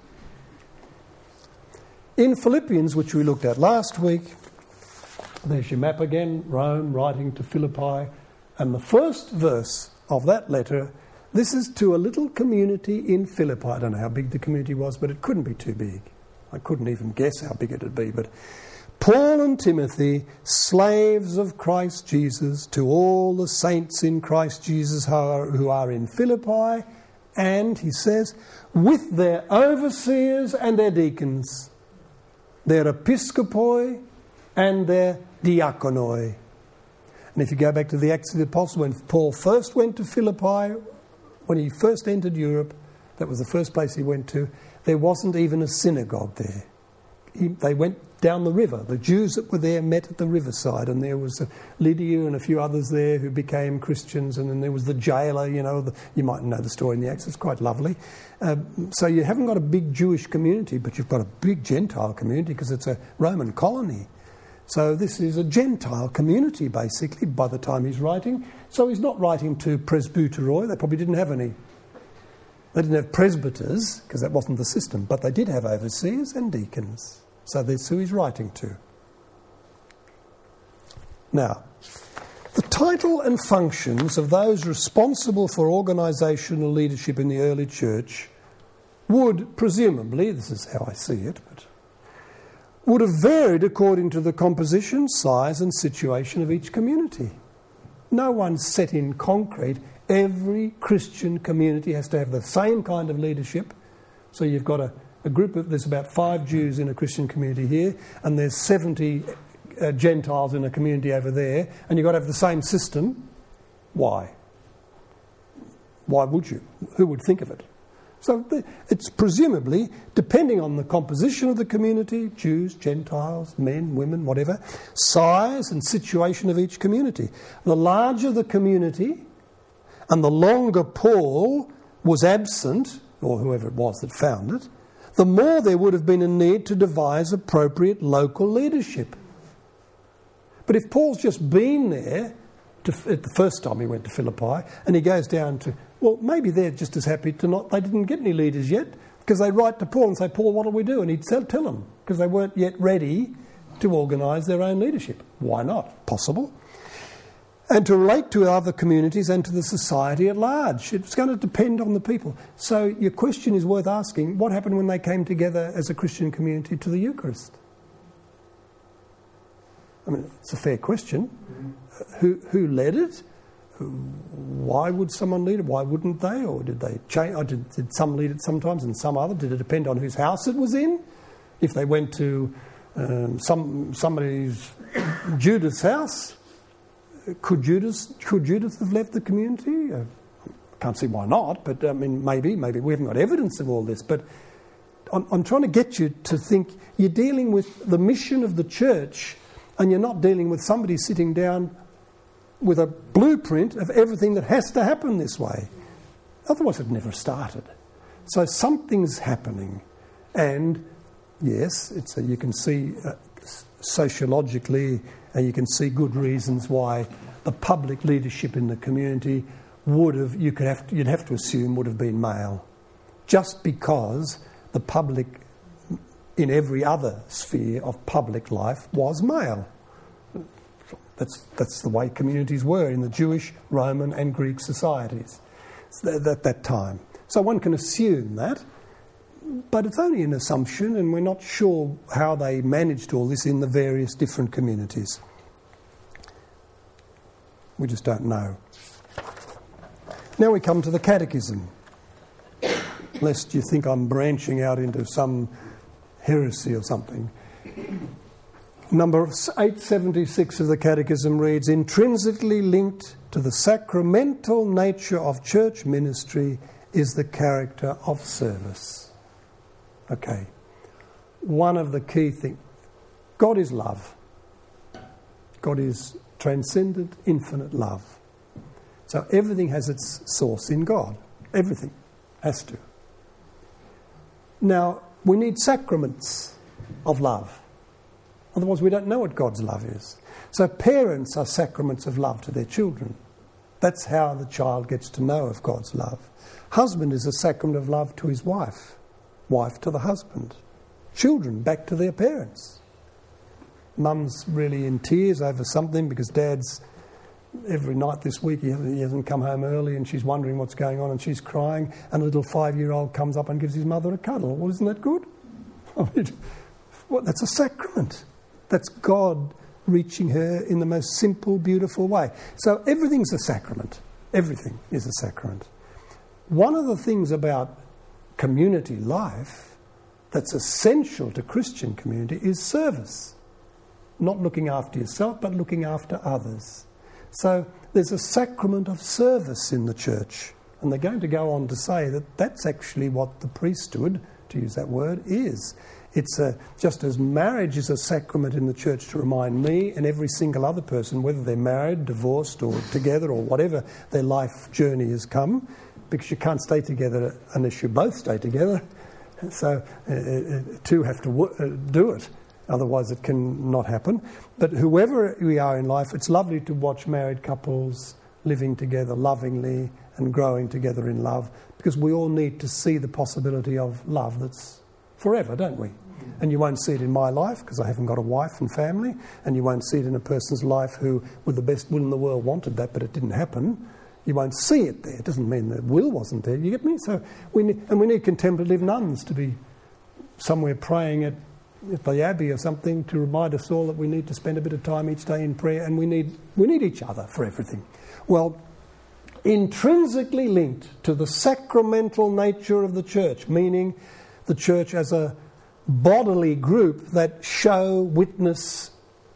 In Philippians, which we looked at last week, there's your map again, Rome writing to Philippi, and the first verse of that letter, this is to a little community in Philippi. I don't know how big the community was, but it couldn't be too big. I couldn't even guess how big it would be, but Paul and Timothy, slaves of Christ Jesus, to all the saints in Christ Jesus who are in Philippi, and, he says, with their overseers and their deacons, their episkopoi and their diakonoi. And if you go back to the Acts of the Apostles, when Paul first went to Philippi, when he first entered Europe, that was the first place he went to, there wasn't even a synagogue there. They went down the river. The Jews that were there met at the riverside, and there was Lydia and a few others there who became Christians, and then there was the jailer, you might know the story in the Acts, it's quite lovely. So you haven't got a big Jewish community, but you've got a big Gentile community because it's a Roman colony. So this is a Gentile community, basically, by the time he's writing. So he's not writing to presbyteroi. They probably didn't have any. They didn't have presbyters, because that wasn't the system, but they did have overseers and deacons. So that's who he's writing to. Now, the title and functions of those responsible for organisational leadership in the early church would, presumably, this is how I see it, but would have varied according to the composition, size and situation of each community. No one's set in concrete. Every Christian community has to have the same kind of leadership. So you've got a group of, there's about 5 Jews in a Christian community here, and there's 70 Gentiles in a community over there, and you've got to have the same system. Why? Why would you? Who would think of it? So it's presumably, depending on the composition of the community, Jews, Gentiles, men, women, whatever, size and situation of each community. The larger the community and the longer Paul was absent, or whoever it was that found it, the more there would have been a need to devise appropriate local leadership. But if Paul's just been there at the first time he went to Philippi, and he goes down to, well, maybe they're just as happy they didn't get any leaders yet, because they write to Paul and say, Paul, what do we do? And he'd tell them, because they weren't yet ready to organise their own leadership. Why not? Possible. And to relate to other communities and to the society at large. It's going to depend on the people. So your question is worth asking, what happened when they came together as a Christian community to the Eucharist? I mean, it's a fair question. Who led it? Why would someone lead it? Why wouldn't they? Or did they change? Or did some lead it sometimes and some other? Did it depend on whose house it was in? If they went to somebody's Judith's house, could Judith have left the community? I can't see why not, but I mean, maybe we haven't got evidence of all this. But I'm trying to get you to think you're dealing with the mission of the church, and you're not dealing with somebody sitting down with a blueprint of everything that has to happen this way. Otherwise it never started. So something's happening. And yes, you can see sociologically, and you can see good reasons why the public leadership in the community you'd have to assume would have been male. Just because the public in every other sphere of public life was male. That's the way communities were in the Jewish, Roman and Greek societies at that time. So one can assume that. But it's only an assumption, and we're not sure how they managed all this in the various different communities. We just don't know. Now we come to the Catechism. Lest you think I'm branching out into some heresy or something. Number 876 of the Catechism reads, intrinsically linked to the sacramental nature of church ministry is the character of service. Okay. One of the key things, God is love. God is transcendent, infinite love. So everything has its source in God. Everything has to. Now, we need sacraments of love. Otherwise, we don't know what God's love is. So parents are sacraments of love to their children. That's how the child gets to know of God's love. Husband is a sacrament of love to his wife. Wife to the husband. Children back to their parents. Mum's really in tears over something because Dad's, every night this week he hasn't come home early and she's wondering what's going on and she's crying, and a little 5-year-old comes up and gives his mother a cuddle. Well, isn't that good? I mean, that's a sacrament. That's God reaching her in the most simple, beautiful way. So everything's a sacrament. Everything is a sacrament. One of the things about community life that's essential to Christian community is service. Not looking after yourself, but looking after others. So there's a sacrament of service in the church. And they're going to go on to say that that's actually what the priesthood, to use that word, is. It's just as marriage is a sacrament in the church to remind me and every single other person, whether they're married, divorced or together or whatever their life journey has come, because you can't stay together unless you both stay together. So two have to do it. Otherwise it can not happen. But whoever we are in life, it's lovely to watch married couples living together lovingly and growing together in love, because we all need to see the possibility of love that's forever, don't we? And you won't see it in my life because I haven't got a wife and family, and you won't see it in a person's life who, with the best will in the world, wanted that, but it didn't happen. You won't see it there. It doesn't mean the will wasn't there. You get me? So we need contemplative nuns to be somewhere praying at the Abbey or something to remind us all that we need to spend a bit of time each day in prayer, and we need each other for everything. Well, intrinsically linked to the sacramental nature of the church, meaning the church as a bodily group that show, witness,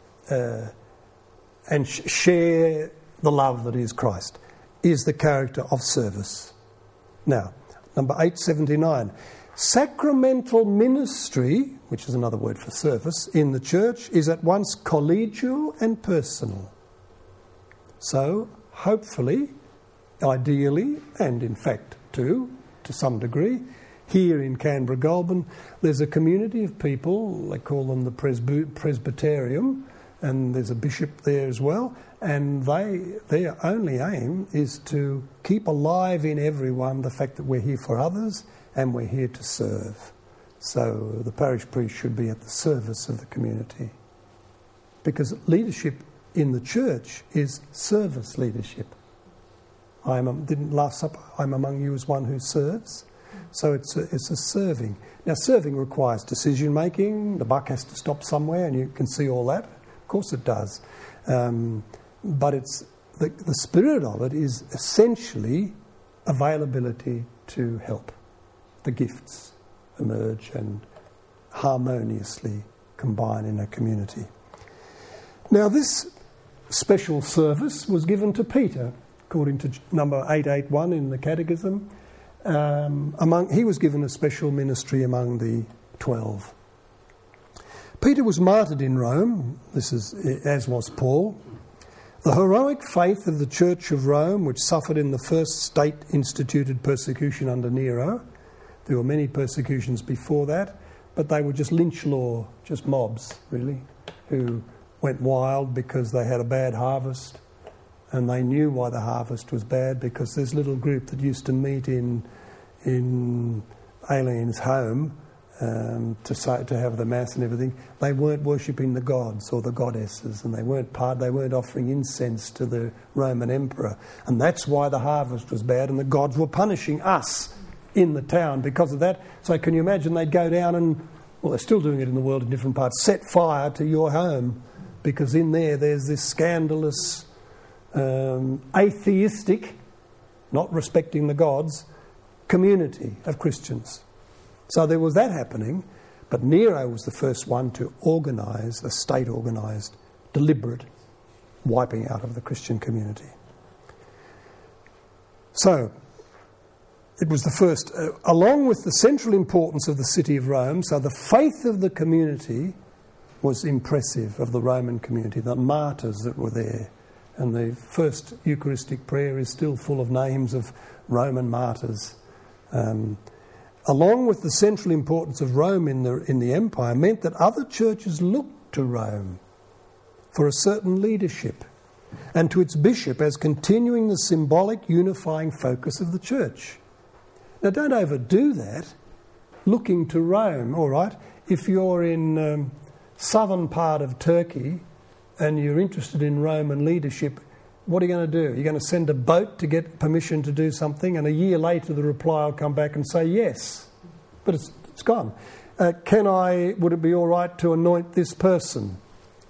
and share the love that is Christ, is the character of service. Now, number 879. Sacramental ministry, which is another word for service, in the church is at once collegial and personal. So, hopefully, ideally, and in fact too, to some degree, here in Canberra Goulburn, there's a community of people, they call them the Presbyterium, and there's a bishop there as well, and their only aim is to keep alive in everyone the fact that we're here for others and we're here to serve. So the parish priest should be at the service of the community. Because leadership in the church is service leadership. Didn't last supper, I'm among you as one who serves. So it's a serving. Now, serving requires decision making. The buck has to stop somewhere, and you can see all that. Of course, it does. But it's the spirit of it is essentially availability to help. The gifts emerge and harmoniously combine in a community. Now, this special service was given to Peter, according to number 881 in the Catechism. He was given a special ministry among the 12. Peter was martyred in Rome, as was Paul. The heroic faith of the Church of Rome, which suffered in the first state-instituted persecution under Nero. There were many persecutions before that, but they were just lynch law, just mobs, really, who went wild because they had a bad harvest, and they knew why the harvest was bad, because this little group that used to meet in Alien's home to have the mass and everything, they weren't worshipping the gods or the goddesses, and they weren't offering incense to the Roman emperor, and that's why the harvest was bad, and the gods were punishing us in the town because of that. So can you imagine they'd go down and, well, they're still doing it in the world in different parts, set fire to your home because in there's this scandalous, atheistic, not respecting the gods, community of Christians. So there was that happening, but Nero was the first one to organise a state-organised, deliberate wiping out of the Christian community. So, it was the first, along with the central importance of the city of Rome, so the faith of the community was impressive, of the Roman community, the martyrs that were there. And the first Eucharistic prayer is still full of names of Roman martyrs. Along with the central importance of Rome in the empire, meant that other churches looked to Rome for a certain leadership and to its bishop as continuing the symbolic unifying focus of the church. Now, don't overdo that, looking to Rome, all right? If you're in southern part of Turkey and you're interested in Roman leadership, what are you going to do? You're going to send a boat to get permission to do something, and a year later the reply will come back and say yes. But it's gone. Would it be all right to anoint this person?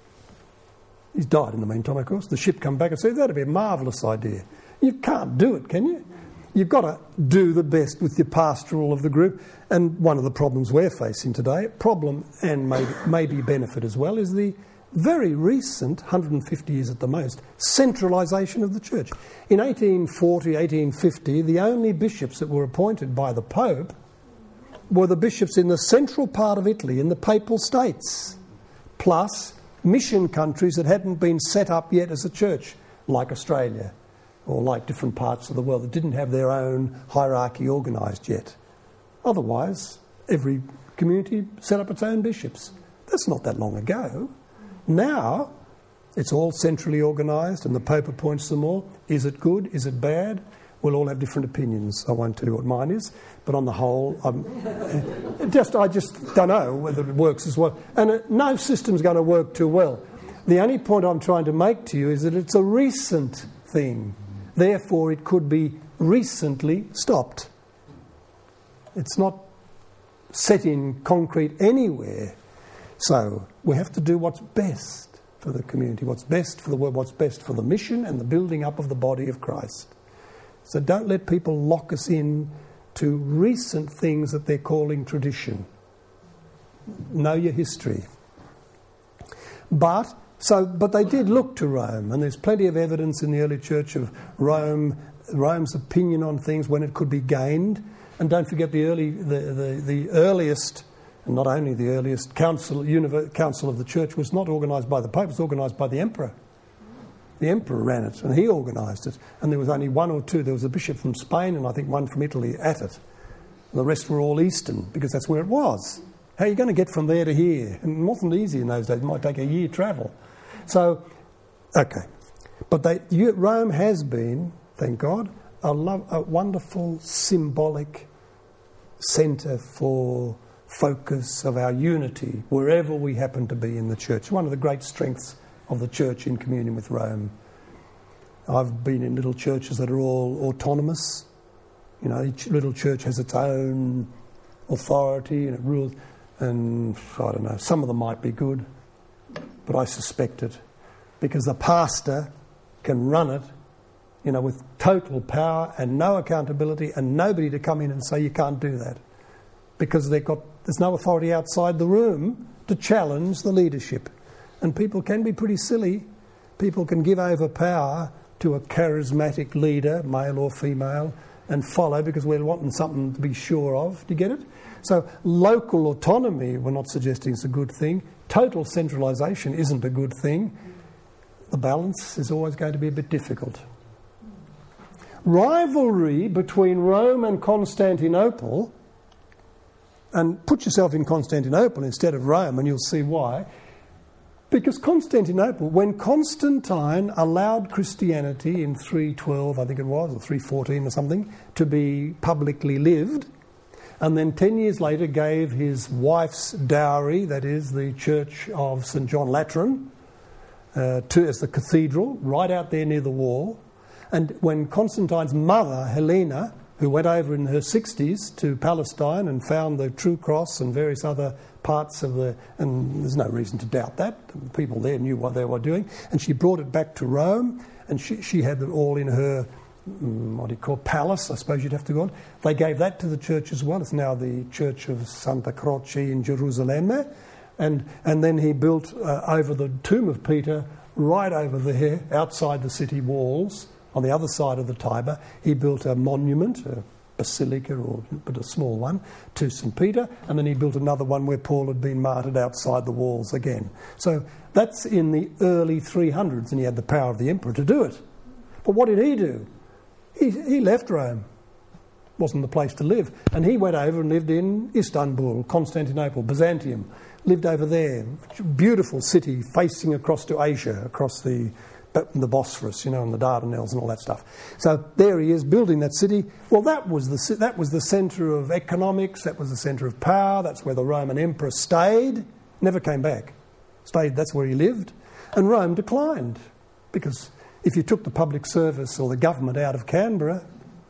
He's died in the meantime, of course. The ship come back and says, that'd be a marvellous idea. You can't do it, can you? You've got to do the best with your pastoral of the group. And one of the problems we're facing today, problem and maybe benefit as well, is the very recent, 150 years at the most, centralisation of the church. In 1840, 1850, the only bishops that were appointed by the Pope were the bishops in the central part of Italy, in the Papal States, plus mission countries that hadn't been set up yet as a church, like Australia, or like different parts of the world that didn't have their own hierarchy organised yet. Otherwise, every community set up its own bishops. That's not that long ago. Now, it's all centrally organised and the Pope appoints them all. Is it good? Is it bad? We'll all have different opinions. I won't tell you what mine is, but on the whole, I just don't know whether it works as well. And no system's going to work too well. The only point I'm trying to make to you is that it's a recent thing. Therefore, it could be recently stopped. It's not set in concrete anywhere. So we have to do what's best for the community, what's best for the world, what's best for the mission and the building up of the body of Christ. So don't let people lock us in to recent things that they're calling tradition. Know your history. But they did look to Rome, and there's plenty of evidence in the early church of Rome's opinion on things when it could be gained. And don't forget the earliest, and not only the earliest, council of the church was not organised by the Pope, it was organised by the Emperor. The Emperor ran it, and he organised it. And there was only one or two. There was a bishop from Spain and I think one from Italy at it. And the rest were all Eastern, because that's where it was. How are you going to get from there to here? And it wasn't easy in those days. It might take a year travel. So, okay. But Rome has been, thank God, a wonderful symbolic centre for focus of our unity wherever we happen to be in the church. One of the great strengths of the church in communion with Rome. I've been in little churches that are all autonomous. You know, each little church has its own authority and it rules. And I don't know, some of them might be good, but I suspect it, because the pastor can run it, you know, with total power and no accountability and nobody to come in and say you can't do that, because there's no authority outside the room to challenge the leadership. And people can be pretty silly. People can give over power to a charismatic leader, male or female, and follow because we're wanting something to be sure of. Do you get it? So local autonomy, we're not suggesting it's a good thing. Total centralisation isn't a good thing. The balance is always going to be a bit difficult. Rivalry between Rome and Constantinople, and put yourself in Constantinople instead of Rome and you'll see why. Because Constantinople, when Constantine allowed Christianity in 312, I think it was, or 314 or something, to be publicly lived, and then 10 years later gave his wife's dowry, that is the Church of St. John Lateran, as the cathedral, right out there near the wall. And when Constantine's mother, Helena, who went over in her 60s to Palestine and found the True Cross and various other parts of and there's no reason to doubt that. People there knew what they were doing. And she brought it back to Rome, and she had it all in her, palace, I suppose you'd have to call it. They gave that to the church as well. It's now the Church of Santa Croce in Jerusalem. And then he built over the tomb of Peter, right over there, outside the city walls, on the other side of the Tiber, he built a monument, a basilica, but a small one, to St. Peter, and then he built another one where Paul had been martyred outside the walls again. So that's in the early 300s, and he had the power of the emperor to do it. But what did he do? He left Rome. Wasn't the place to live. And he went over and lived in Istanbul, Constantinople, Byzantium. Lived over there. Beautiful city facing across to Asia, across the Bosphorus, and the Dardanelles and all that stuff. So there he is, building that city. Well, that was the centre of economics, that was the centre of power, that's where the Roman emperor stayed, never came back. Stayed, that's where he lived. And Rome declined, because if you took the public service or the government out of Canberra,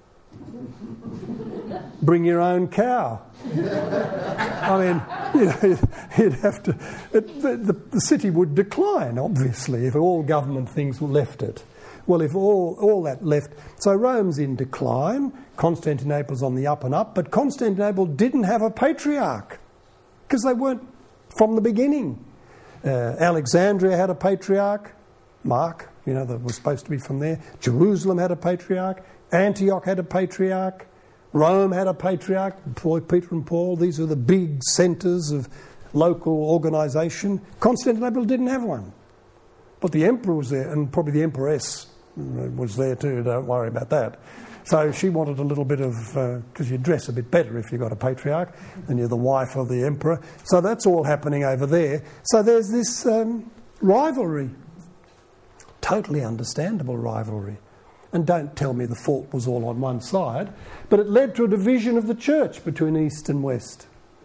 bring your own cow. I mean, you'd have to... The city would decline, obviously, if all government things left it. Well, if all that left... So Rome's in decline, Constantinople's on the up and up, but Constantinople didn't have a patriarch, because they weren't from the beginning. Alexandria had a patriarch, Mark, that was supposed to be from there. Jerusalem had a patriarch. Antioch had a patriarch. Rome had a patriarch, Peter and Paul. These are the big centres of local organisation. Constantinople didn't have one. But the emperor was there, and probably the empress was there too, don't worry about that. So she wanted a little bit of... because you dress a bit better if you've got a patriarch, and you're the wife of the emperor. So that's all happening over there. So there's this rivalry. Totally understandable rivalry. And don't tell me the fault was all on one side, but it led to a division of the church between East and West.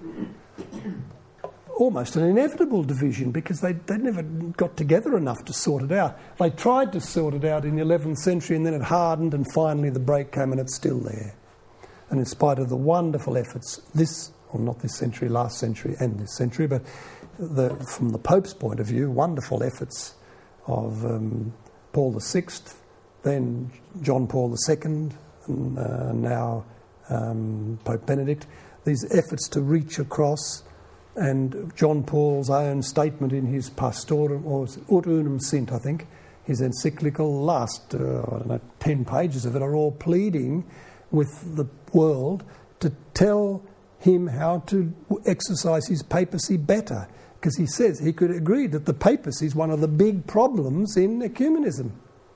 Almost an inevitable division, because they never got together enough to sort it out. They tried to sort it out in the 11th century, and then it hardened, and finally the break came, and it's still there. And in spite of the wonderful efforts, not this century, last century and this century, but from the Pope's point of view, wonderful efforts of Paul VI, then John Paul II, and now Pope Benedict, these efforts to reach across, and John Paul's own statement in his Pastorum, or Ut Unum Sint, I think, his encyclical, last, 10 pages of it are all pleading with the world to tell him how to exercise his papacy better, because he says he could agree that the papacy is one of the big problems in ecumenism.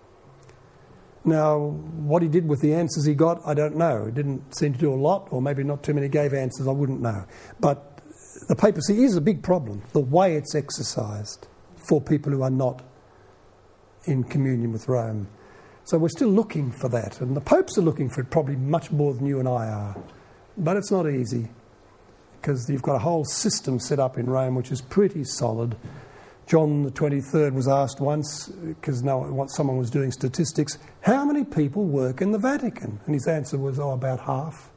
Now, what he did with the answers he got, I don't know. He didn't seem to do a lot, or maybe not too many gave answers, I wouldn't know. But the papacy is a big problem, the way it's exercised for people who are not in communion with Rome. So we're still looking for that, and the popes are looking for it probably much more than you and I are. But it's not easy, because you've got a whole system set up in Rome which is pretty solid. John the 23rd was asked once, because someone was doing statistics, how many people work in the Vatican? And his answer was, about half.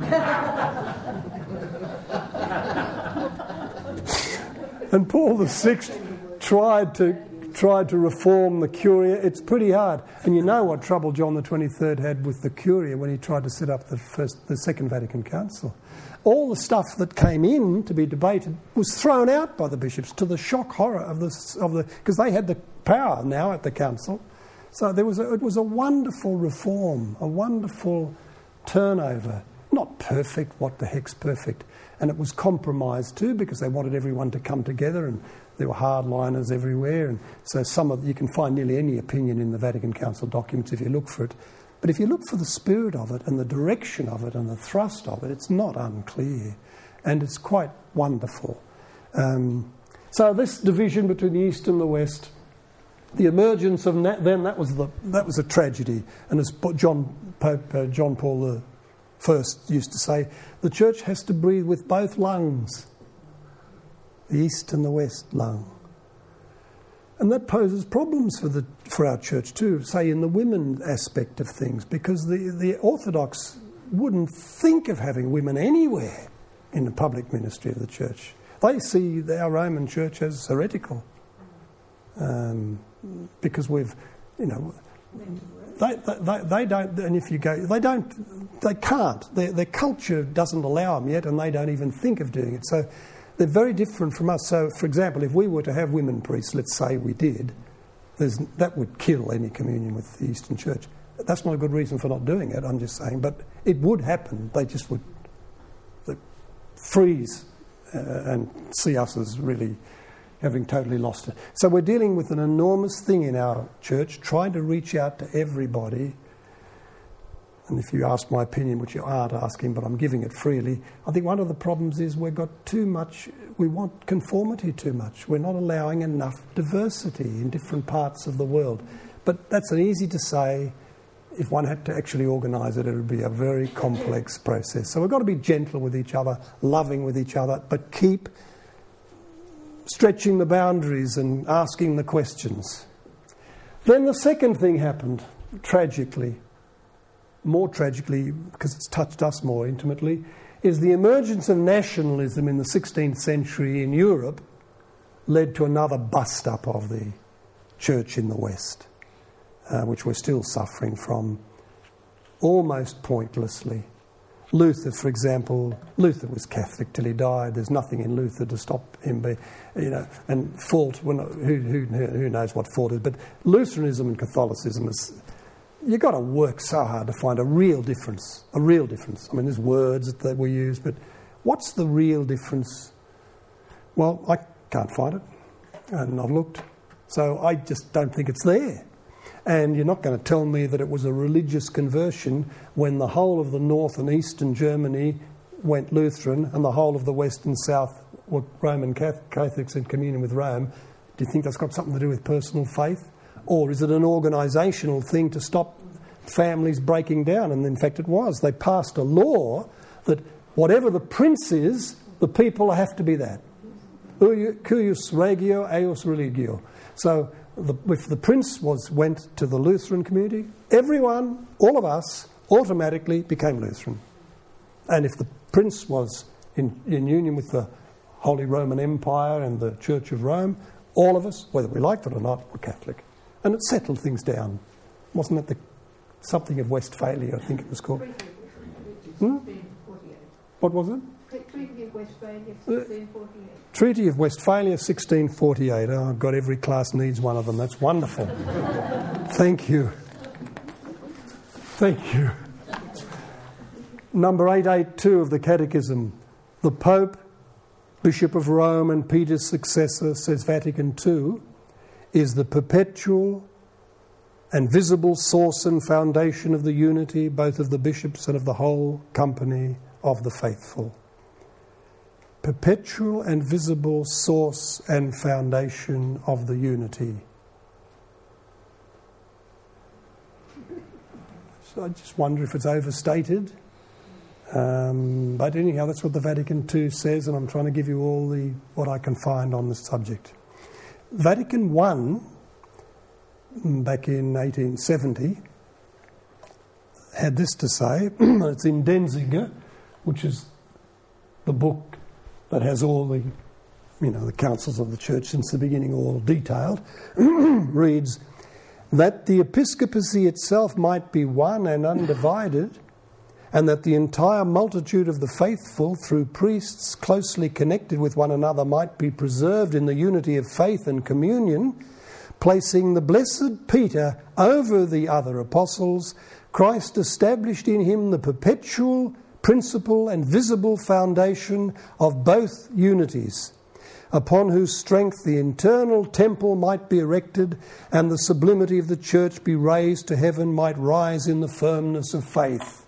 And Paul VI tried to reform the Curia. It's pretty hard. And you know what trouble John the 23rd had with the Curia when he tried to set up the Second Vatican Council. All the stuff that came in to be debated was thrown out by the bishops, to the shock horror of the because they had the power now at the council. So it was a wonderful reform, a wonderful turnover. Not perfect, what the heck's perfect? And it was compromised too, because they wanted everyone to come together, and there were hardliners everywhere. And so you can find nearly any opinion in the Vatican Council documents if you look for it. But if you look for the spirit of it and the direction of it and the thrust of it, it's not unclear, and it's quite wonderful. So this division between the East and the West, the emergence of that was a tragedy. And as Pope John Paul I used to say, the Church has to breathe with both lungs, the East and the West lung. And that poses problems for our church too, say in the women aspect of things, because the Orthodox wouldn't think of having women anywhere in the public ministry of the church. They see our Roman church as heretical because we've, you know, they don't, and if you go, they can't. Their culture doesn't allow them yet, and they don't even think of doing it. So they're very different from us. So, for example, if we were to have women priests, let's say we did, that would kill any communion with the Eastern Church. That's not a good reason for not doing it, I'm just saying, but it would happen. They just would freeze and see us as really having totally lost it. So we're dealing with an enormous thing in our church, trying to reach out to everybody. And if you ask my opinion, which you aren't asking, but I'm giving it freely, I think one of the problems is we want conformity too much. We're not allowing enough diversity in different parts of the world. But that's easy to say. If one had to actually organise it, it would be a very complex process. So we've got to be gentle with each other, loving with each other, but keep stretching the boundaries and asking the questions. Then the second thing happened, more tragically, because it's touched us more intimately, is the emergence of nationalism in the 16th century in Europe led to another bust-up of the church in the West, which we're still suffering from almost pointlessly. Luther, for example, Luther was Catholic till he died. There's nothing in Luther to stop him being, and fault, who knows what fault is, but Lutheranism and Catholicism is, you've got to work so hard to find a real difference. I mean, there's words that we use, but what's the real difference? Well, I can't find it, and I've looked, so I just don't think it's there. And you're not going to tell me that it was a religious conversion when the whole of the north and eastern Germany went Lutheran and the whole of the west and south were Roman Catholics in communion with Rome. Do you think that's got something to do with personal faith? Or is it an organisational thing to stop families breaking down? And in fact it was. They passed a law that whatever the prince is, the people have to be that. Cuius regio, eius religio. So if the prince went to the Lutheran community, everyone, all of us, automatically became Lutheran. And if the prince was in union with the Holy Roman Empire and the Church of Rome, all of us, whether we liked it or not, were Catholic. And it settled things down. Wasn't it something of Westphalia, I think it was called? What was it? Treaty of Westphalia, 1648. Treaty of Westphalia, 1648. Oh, God, every class needs one of them. That's wonderful. Thank you. Thank you. Number 882 of the Catechism. The Pope, Bishop of Rome and Peter's successor, says Vatican II, is the perpetual and visible source and foundation of the unity both of the bishops and of the whole company of the faithful. Perpetual and visible source and foundation of the unity. So I just wonder if it's overstated. But anyhow, that's what the Vatican II says, and I'm trying to give you all what I can find on this subject. Vatican I, back in 1870, had this to say. It's in Denzinger, which is the book that has all the councils of the church since the beginning, all detailed. Reads, that the episcopacy itself might be one and undivided, and that the entire multitude of the faithful, through priests closely connected with one another, might be preserved in the unity of faith and communion, placing the blessed Peter over the other apostles, Christ established in him the perpetual, principal and visible foundation of both unities, upon whose strength the internal temple might be erected and the sublimity of the church be raised to heaven, might rise in the firmness of faith.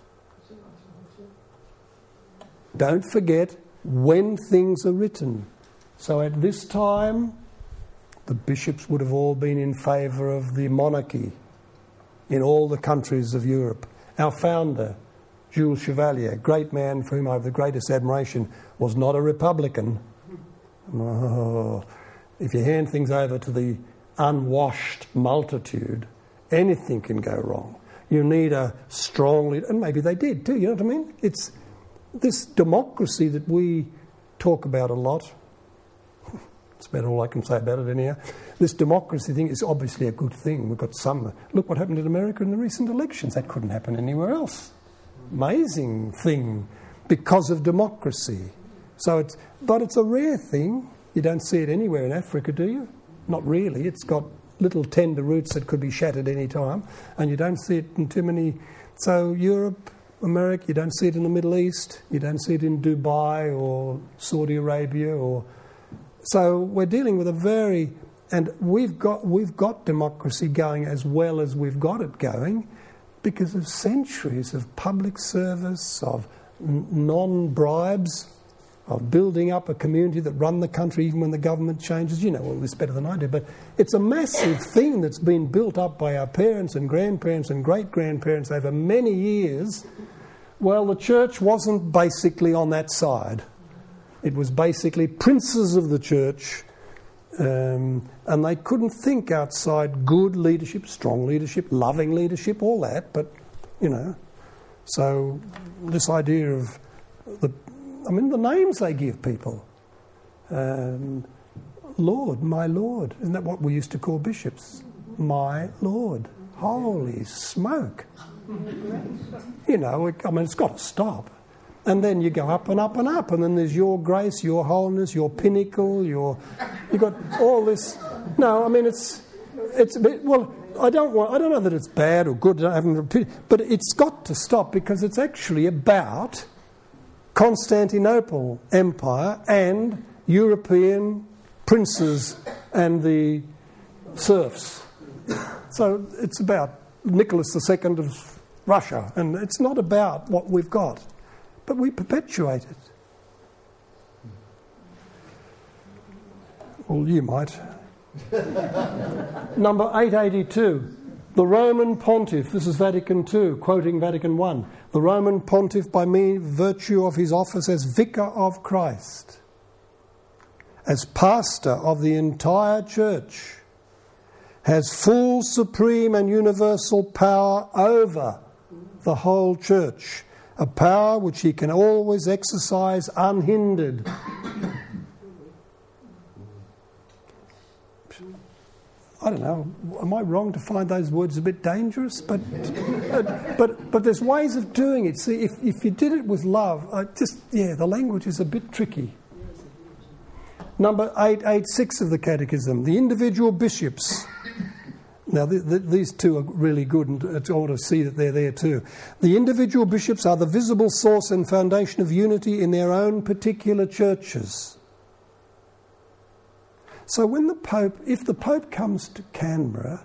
Don't forget when things are written. So at this time, the bishops would have all been in favour of the monarchy in all the countries of Europe. Our founder, Jules Chevalier, great man for whom I have the greatest admiration, was not a Republican. Oh, if you hand things over to the unwashed multitude, anything can go wrong. You need a strong leader. And maybe they did too, you know what I mean? It's this democracy that we talk about a lot. That's about all I can say about it anyhow. This democracy thing is obviously a good thing. We've got some... Look what happened in America in the recent elections. That couldn't happen anywhere else. Amazing thing because of democracy. But it's a rare thing. You don't see it anywhere in Africa, do you? Not really. It's got little tender roots that could be shattered any time, and you don't see it in too many... So Europe, America, you don't see it in the Middle East, you don't see it in Dubai or Saudi Arabia or... So we're dealing with a very... And we've got democracy going as well as we've got it going because of centuries of public service, of non-bribes, of building up a community that run the country even when the government changes. You know all this better than I do, but it's a massive thing that's been built up by our parents and grandparents and great-grandparents over many years. Well, the church wasn't basically on that side. It was basically princes of the church, and they couldn't think outside good leadership, strong leadership, loving leadership, all that, but, you know. So this idea of the names they give people. Lord, my Lord. Isn't that what we used to call bishops? My Lord. Holy smoke. You know, it's got to stop. And then you go up and up and up, and then there's your grace, your holiness, your pinnacle, you've got all this. No, I mean, it's a bit, well, I don't know that it's bad or good, I haven't repeated, but it's got to stop because it's actually about Constantinople Empire and European princes and the serfs. So it's about Nicholas II of Russia, and it's not about what we've got, but we perpetuate it. Well, you might. Number 882. The Roman Pontiff, this is Vatican II, quoting Vatican I. The Roman Pontiff, by virtue of his office as Vicar of Christ, as pastor of the entire Church, has full, supreme and universal power over the whole Church, a power which he can always exercise unhindered. I don't know, am I wrong to find those words a bit dangerous? But there's ways of doing it. See, if you did it with love, the language is a bit tricky. Number 886 of the Catechism, the individual bishops. Now, these two are really good, and I want to see that they're there too. The individual bishops are the visible source and foundation of unity in their own particular churches. So when if the Pope comes to Canberra,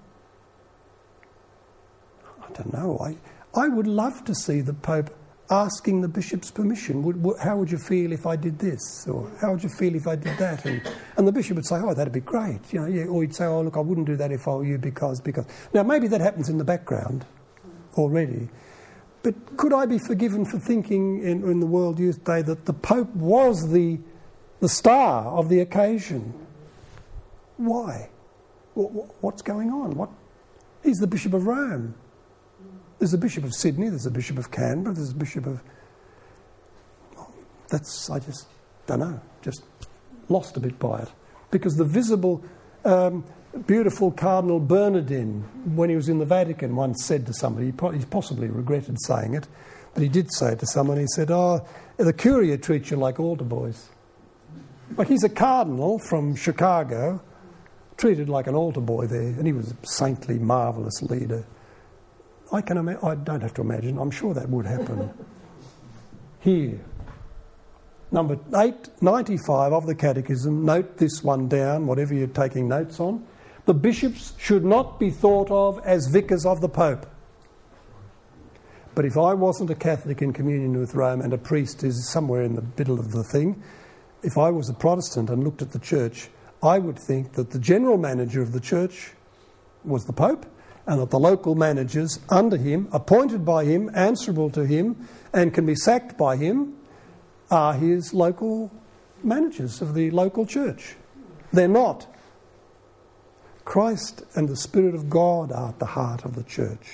I don't know, I would love to see the Pope asking the bishop's permission. How would you feel if I did this? Or how would you feel if I did that? And the bishop would say, oh, that'd be great. You know, yeah. Or he'd say, oh, look, I wouldn't do that if I were you because. Now, maybe that happens in the background already. But could I be forgiven for thinking in the World Youth Day that the Pope was the star of the occasion? Why? What's going on? He's the Bishop of Rome. There's a Bishop of Sydney, there's a Bishop of Canberra, there's a Bishop of... I just don't know, just lost a bit by it. Because the visible, beautiful Cardinal Bernardin, when he was in the Vatican, once said to somebody, he possibly regretted saying it, but he did say it to someone, he said, oh, the Curia treats you like altar boys. Like he's a cardinal from Chicago, treated like an altar boy there, and he was a saintly, marvellous leader. I don't have to imagine, I'm sure that would happen. Here, number 895 of the Catechism, note this one down, whatever you're taking notes on. The bishops should not be thought of as vicars of the Pope. But if I wasn't a Catholic in communion with Rome and a priest is somewhere in the middle of the thing, if I was a Protestant and looked at the church, I would think that the general manager of the church was the Pope, and that the local managers under him, appointed by him, answerable to him, and can be sacked by him, are his local managers of the local church. They're not. Christ and the Spirit of God are at the heart of the church.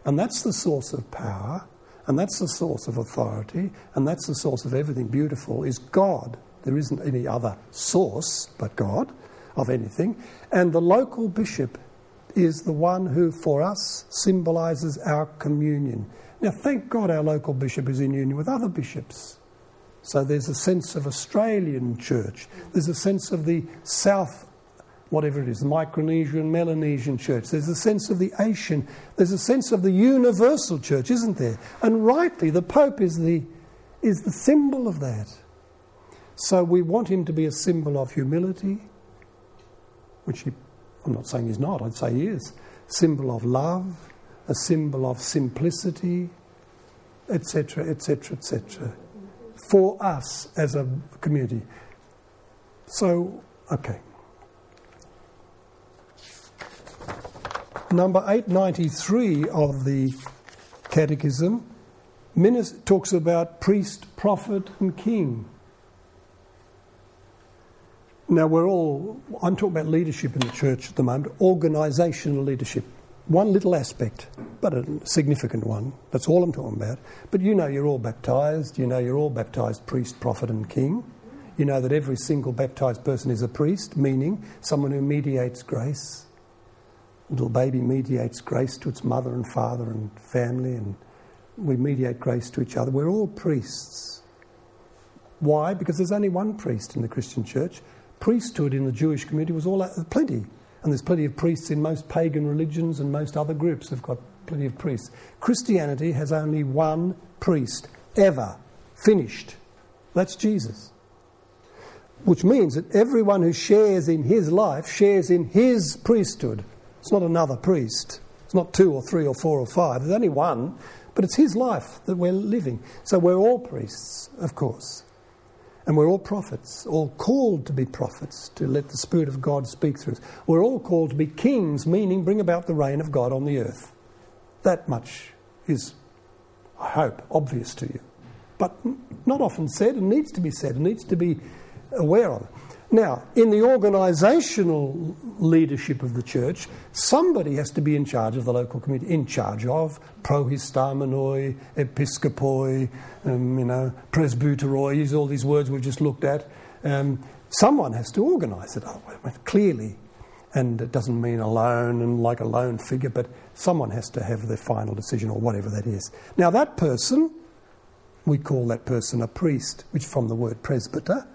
And that's the source of power, and that's the source of authority, and that's the source of everything beautiful, is God. There isn't any other source but God of anything. And the local bishop is the one who, for us, symbolises our communion. Now, thank God our local bishop is in union with other bishops. So there's a sense of Australian church. There's a sense of the South, whatever it is, the Micronesian, Melanesian church. There's a sense of the Asian. There's a sense of the universal church, isn't there? And rightly, the Pope is the symbol of that. So we want him to be a symbol of humility, which I'm not saying he's not, I'd say he is. Symbol of love, a symbol of simplicity, etc., etc., etc. For us as a community. So, okay. Number 893 of the Catechism talks about priest, prophet and king. Now I'm talking about leadership in the church at the moment, organisational leadership. One little aspect, but a significant one. That's all I'm talking about. But you know you're all baptised. You know you're all baptised priest, prophet and king. You know that every single baptised person is a priest, meaning someone who mediates grace. A little baby mediates grace to its mother and father and family, and we mediate grace to each other. We're all priests. Why? Because there's only one priest in the Christian church. Priesthood in the Jewish community was plenty. And there's plenty of priests in most pagan religions, and most other groups have got plenty of priests. Christianity has only one priest, ever, finished. That's Jesus. Which means that everyone who shares in his life shares in his priesthood. It's not another priest. It's not 2 or 3 or 4 or 5. There's only one, but it's his life that we're living. So we're all priests, of course. And we're all prophets, all called to be prophets, to let the Spirit of God speak through us. We're all called to be kings, meaning bring about the reign of God on the earth. That much is, I hope, obvious to you. But not often said, and needs to be said, and needs to be aware of. Now, in the organisational leadership of the church, somebody has to be in charge of the local community, in charge of prohistamonoi, episcopoi, presbyteroi, all these words we've just looked at. Someone has to organise it, clearly. And it doesn't mean alone and like a lone figure, but someone has to have the final decision or whatever that is. Now, that person, we call that person a priest, which is from the word presbyter.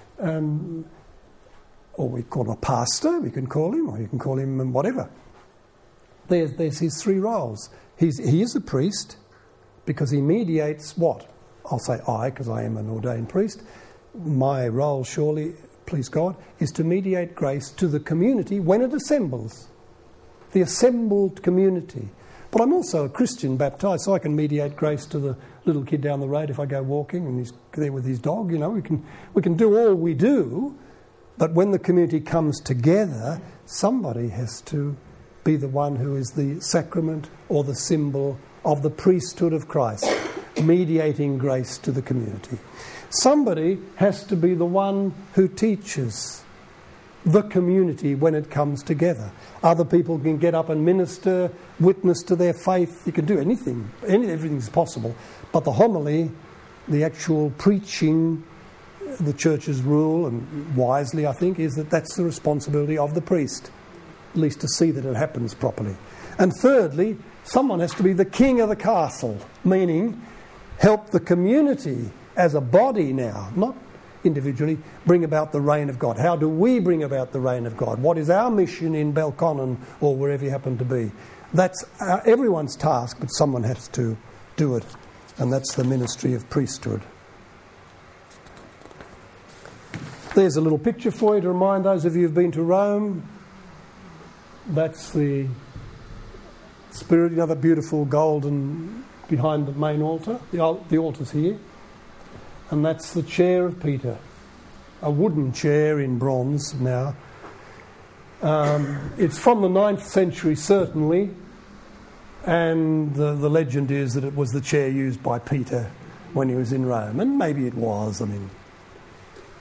Or we call him a pastor, we can call him, or you can call him whatever. There's his 3 roles. He is a priest because he mediates what? I'll say I, because I am an ordained priest. My role, surely, please God, is to mediate grace to the community when it assembles. The assembled community. But I'm also a Christian baptised, so I can mediate grace to the little kid down the road if I go walking and he's there with his dog. We can do all we do. But when the community comes together, somebody has to be the one who is the sacrament or the symbol of the priesthood of Christ, mediating grace to the community. Somebody has to be the one who teaches the community when it comes together. Other people can get up and minister, witness to their faith. You can do anything. Everything's possible. But the homily, the actual preaching, the church's rule, and wisely I think, is that that's the responsibility of the priest, at least to see that it happens properly. And thirdly, someone has to be the king of the castle, meaning help the community as a body now, not individually, bring about the reign of God. How do we bring about the reign of God? What is our mission in Belconnen or wherever you happen to be? That's everyone's task, but someone has to do it, and that's the ministry of priesthood. There's a little picture for you to remind those of you who've been to Rome. That's the Spirit, the beautiful golden behind the main altar. The altar's here. And that's the chair of Peter. A wooden chair in bronze now. It's from the 9th century, certainly. And the legend is that it was the chair used by Peter when he was in Rome. And maybe it was, in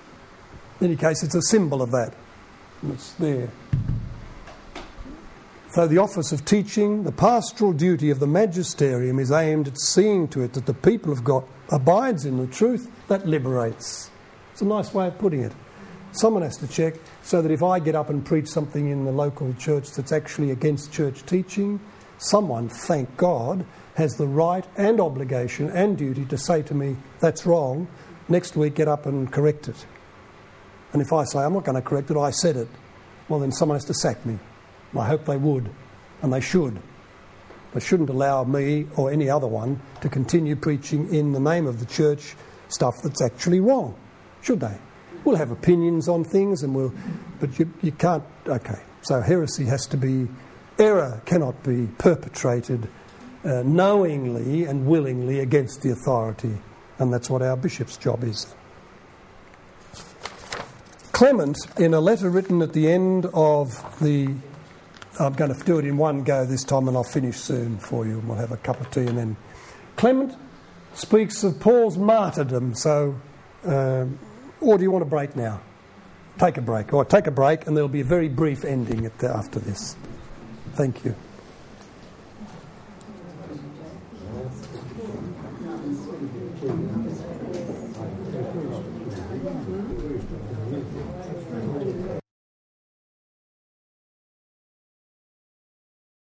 any case, it's a symbol of that. And it's there. So the office of teaching, the pastoral duty of the magisterium is aimed at seeing to it that the people of God abides in the truth that liberates. It's a nice way of putting it. Someone has to check so that if I get up and preach something in the local church that's actually against church teaching, someone, thank God, has the right and obligation and duty to say to me, that's wrong, next week get up and correct it. And if I say, I'm not going to correct it, I said it, well then someone has to sack me. And I hope they would, and they should. They shouldn't allow me or any other one to continue preaching in the name of the church stuff that's actually wrong, should they? We'll have opinions on things, but you can't. Okay, so heresy has to be, error cannot be perpetrated knowingly and willingly against the authority, and that's what our bishop's job is. Clement, in a letter written at the end of the, I'm going to do it in one go this time and I'll finish soon for you and we'll have a cup of tea and then. Clement speaks of Paul's martyrdom, so, or do you want a break now? Take a break, or take a break and there'll be a very brief ending after this. Thank you. Thank you.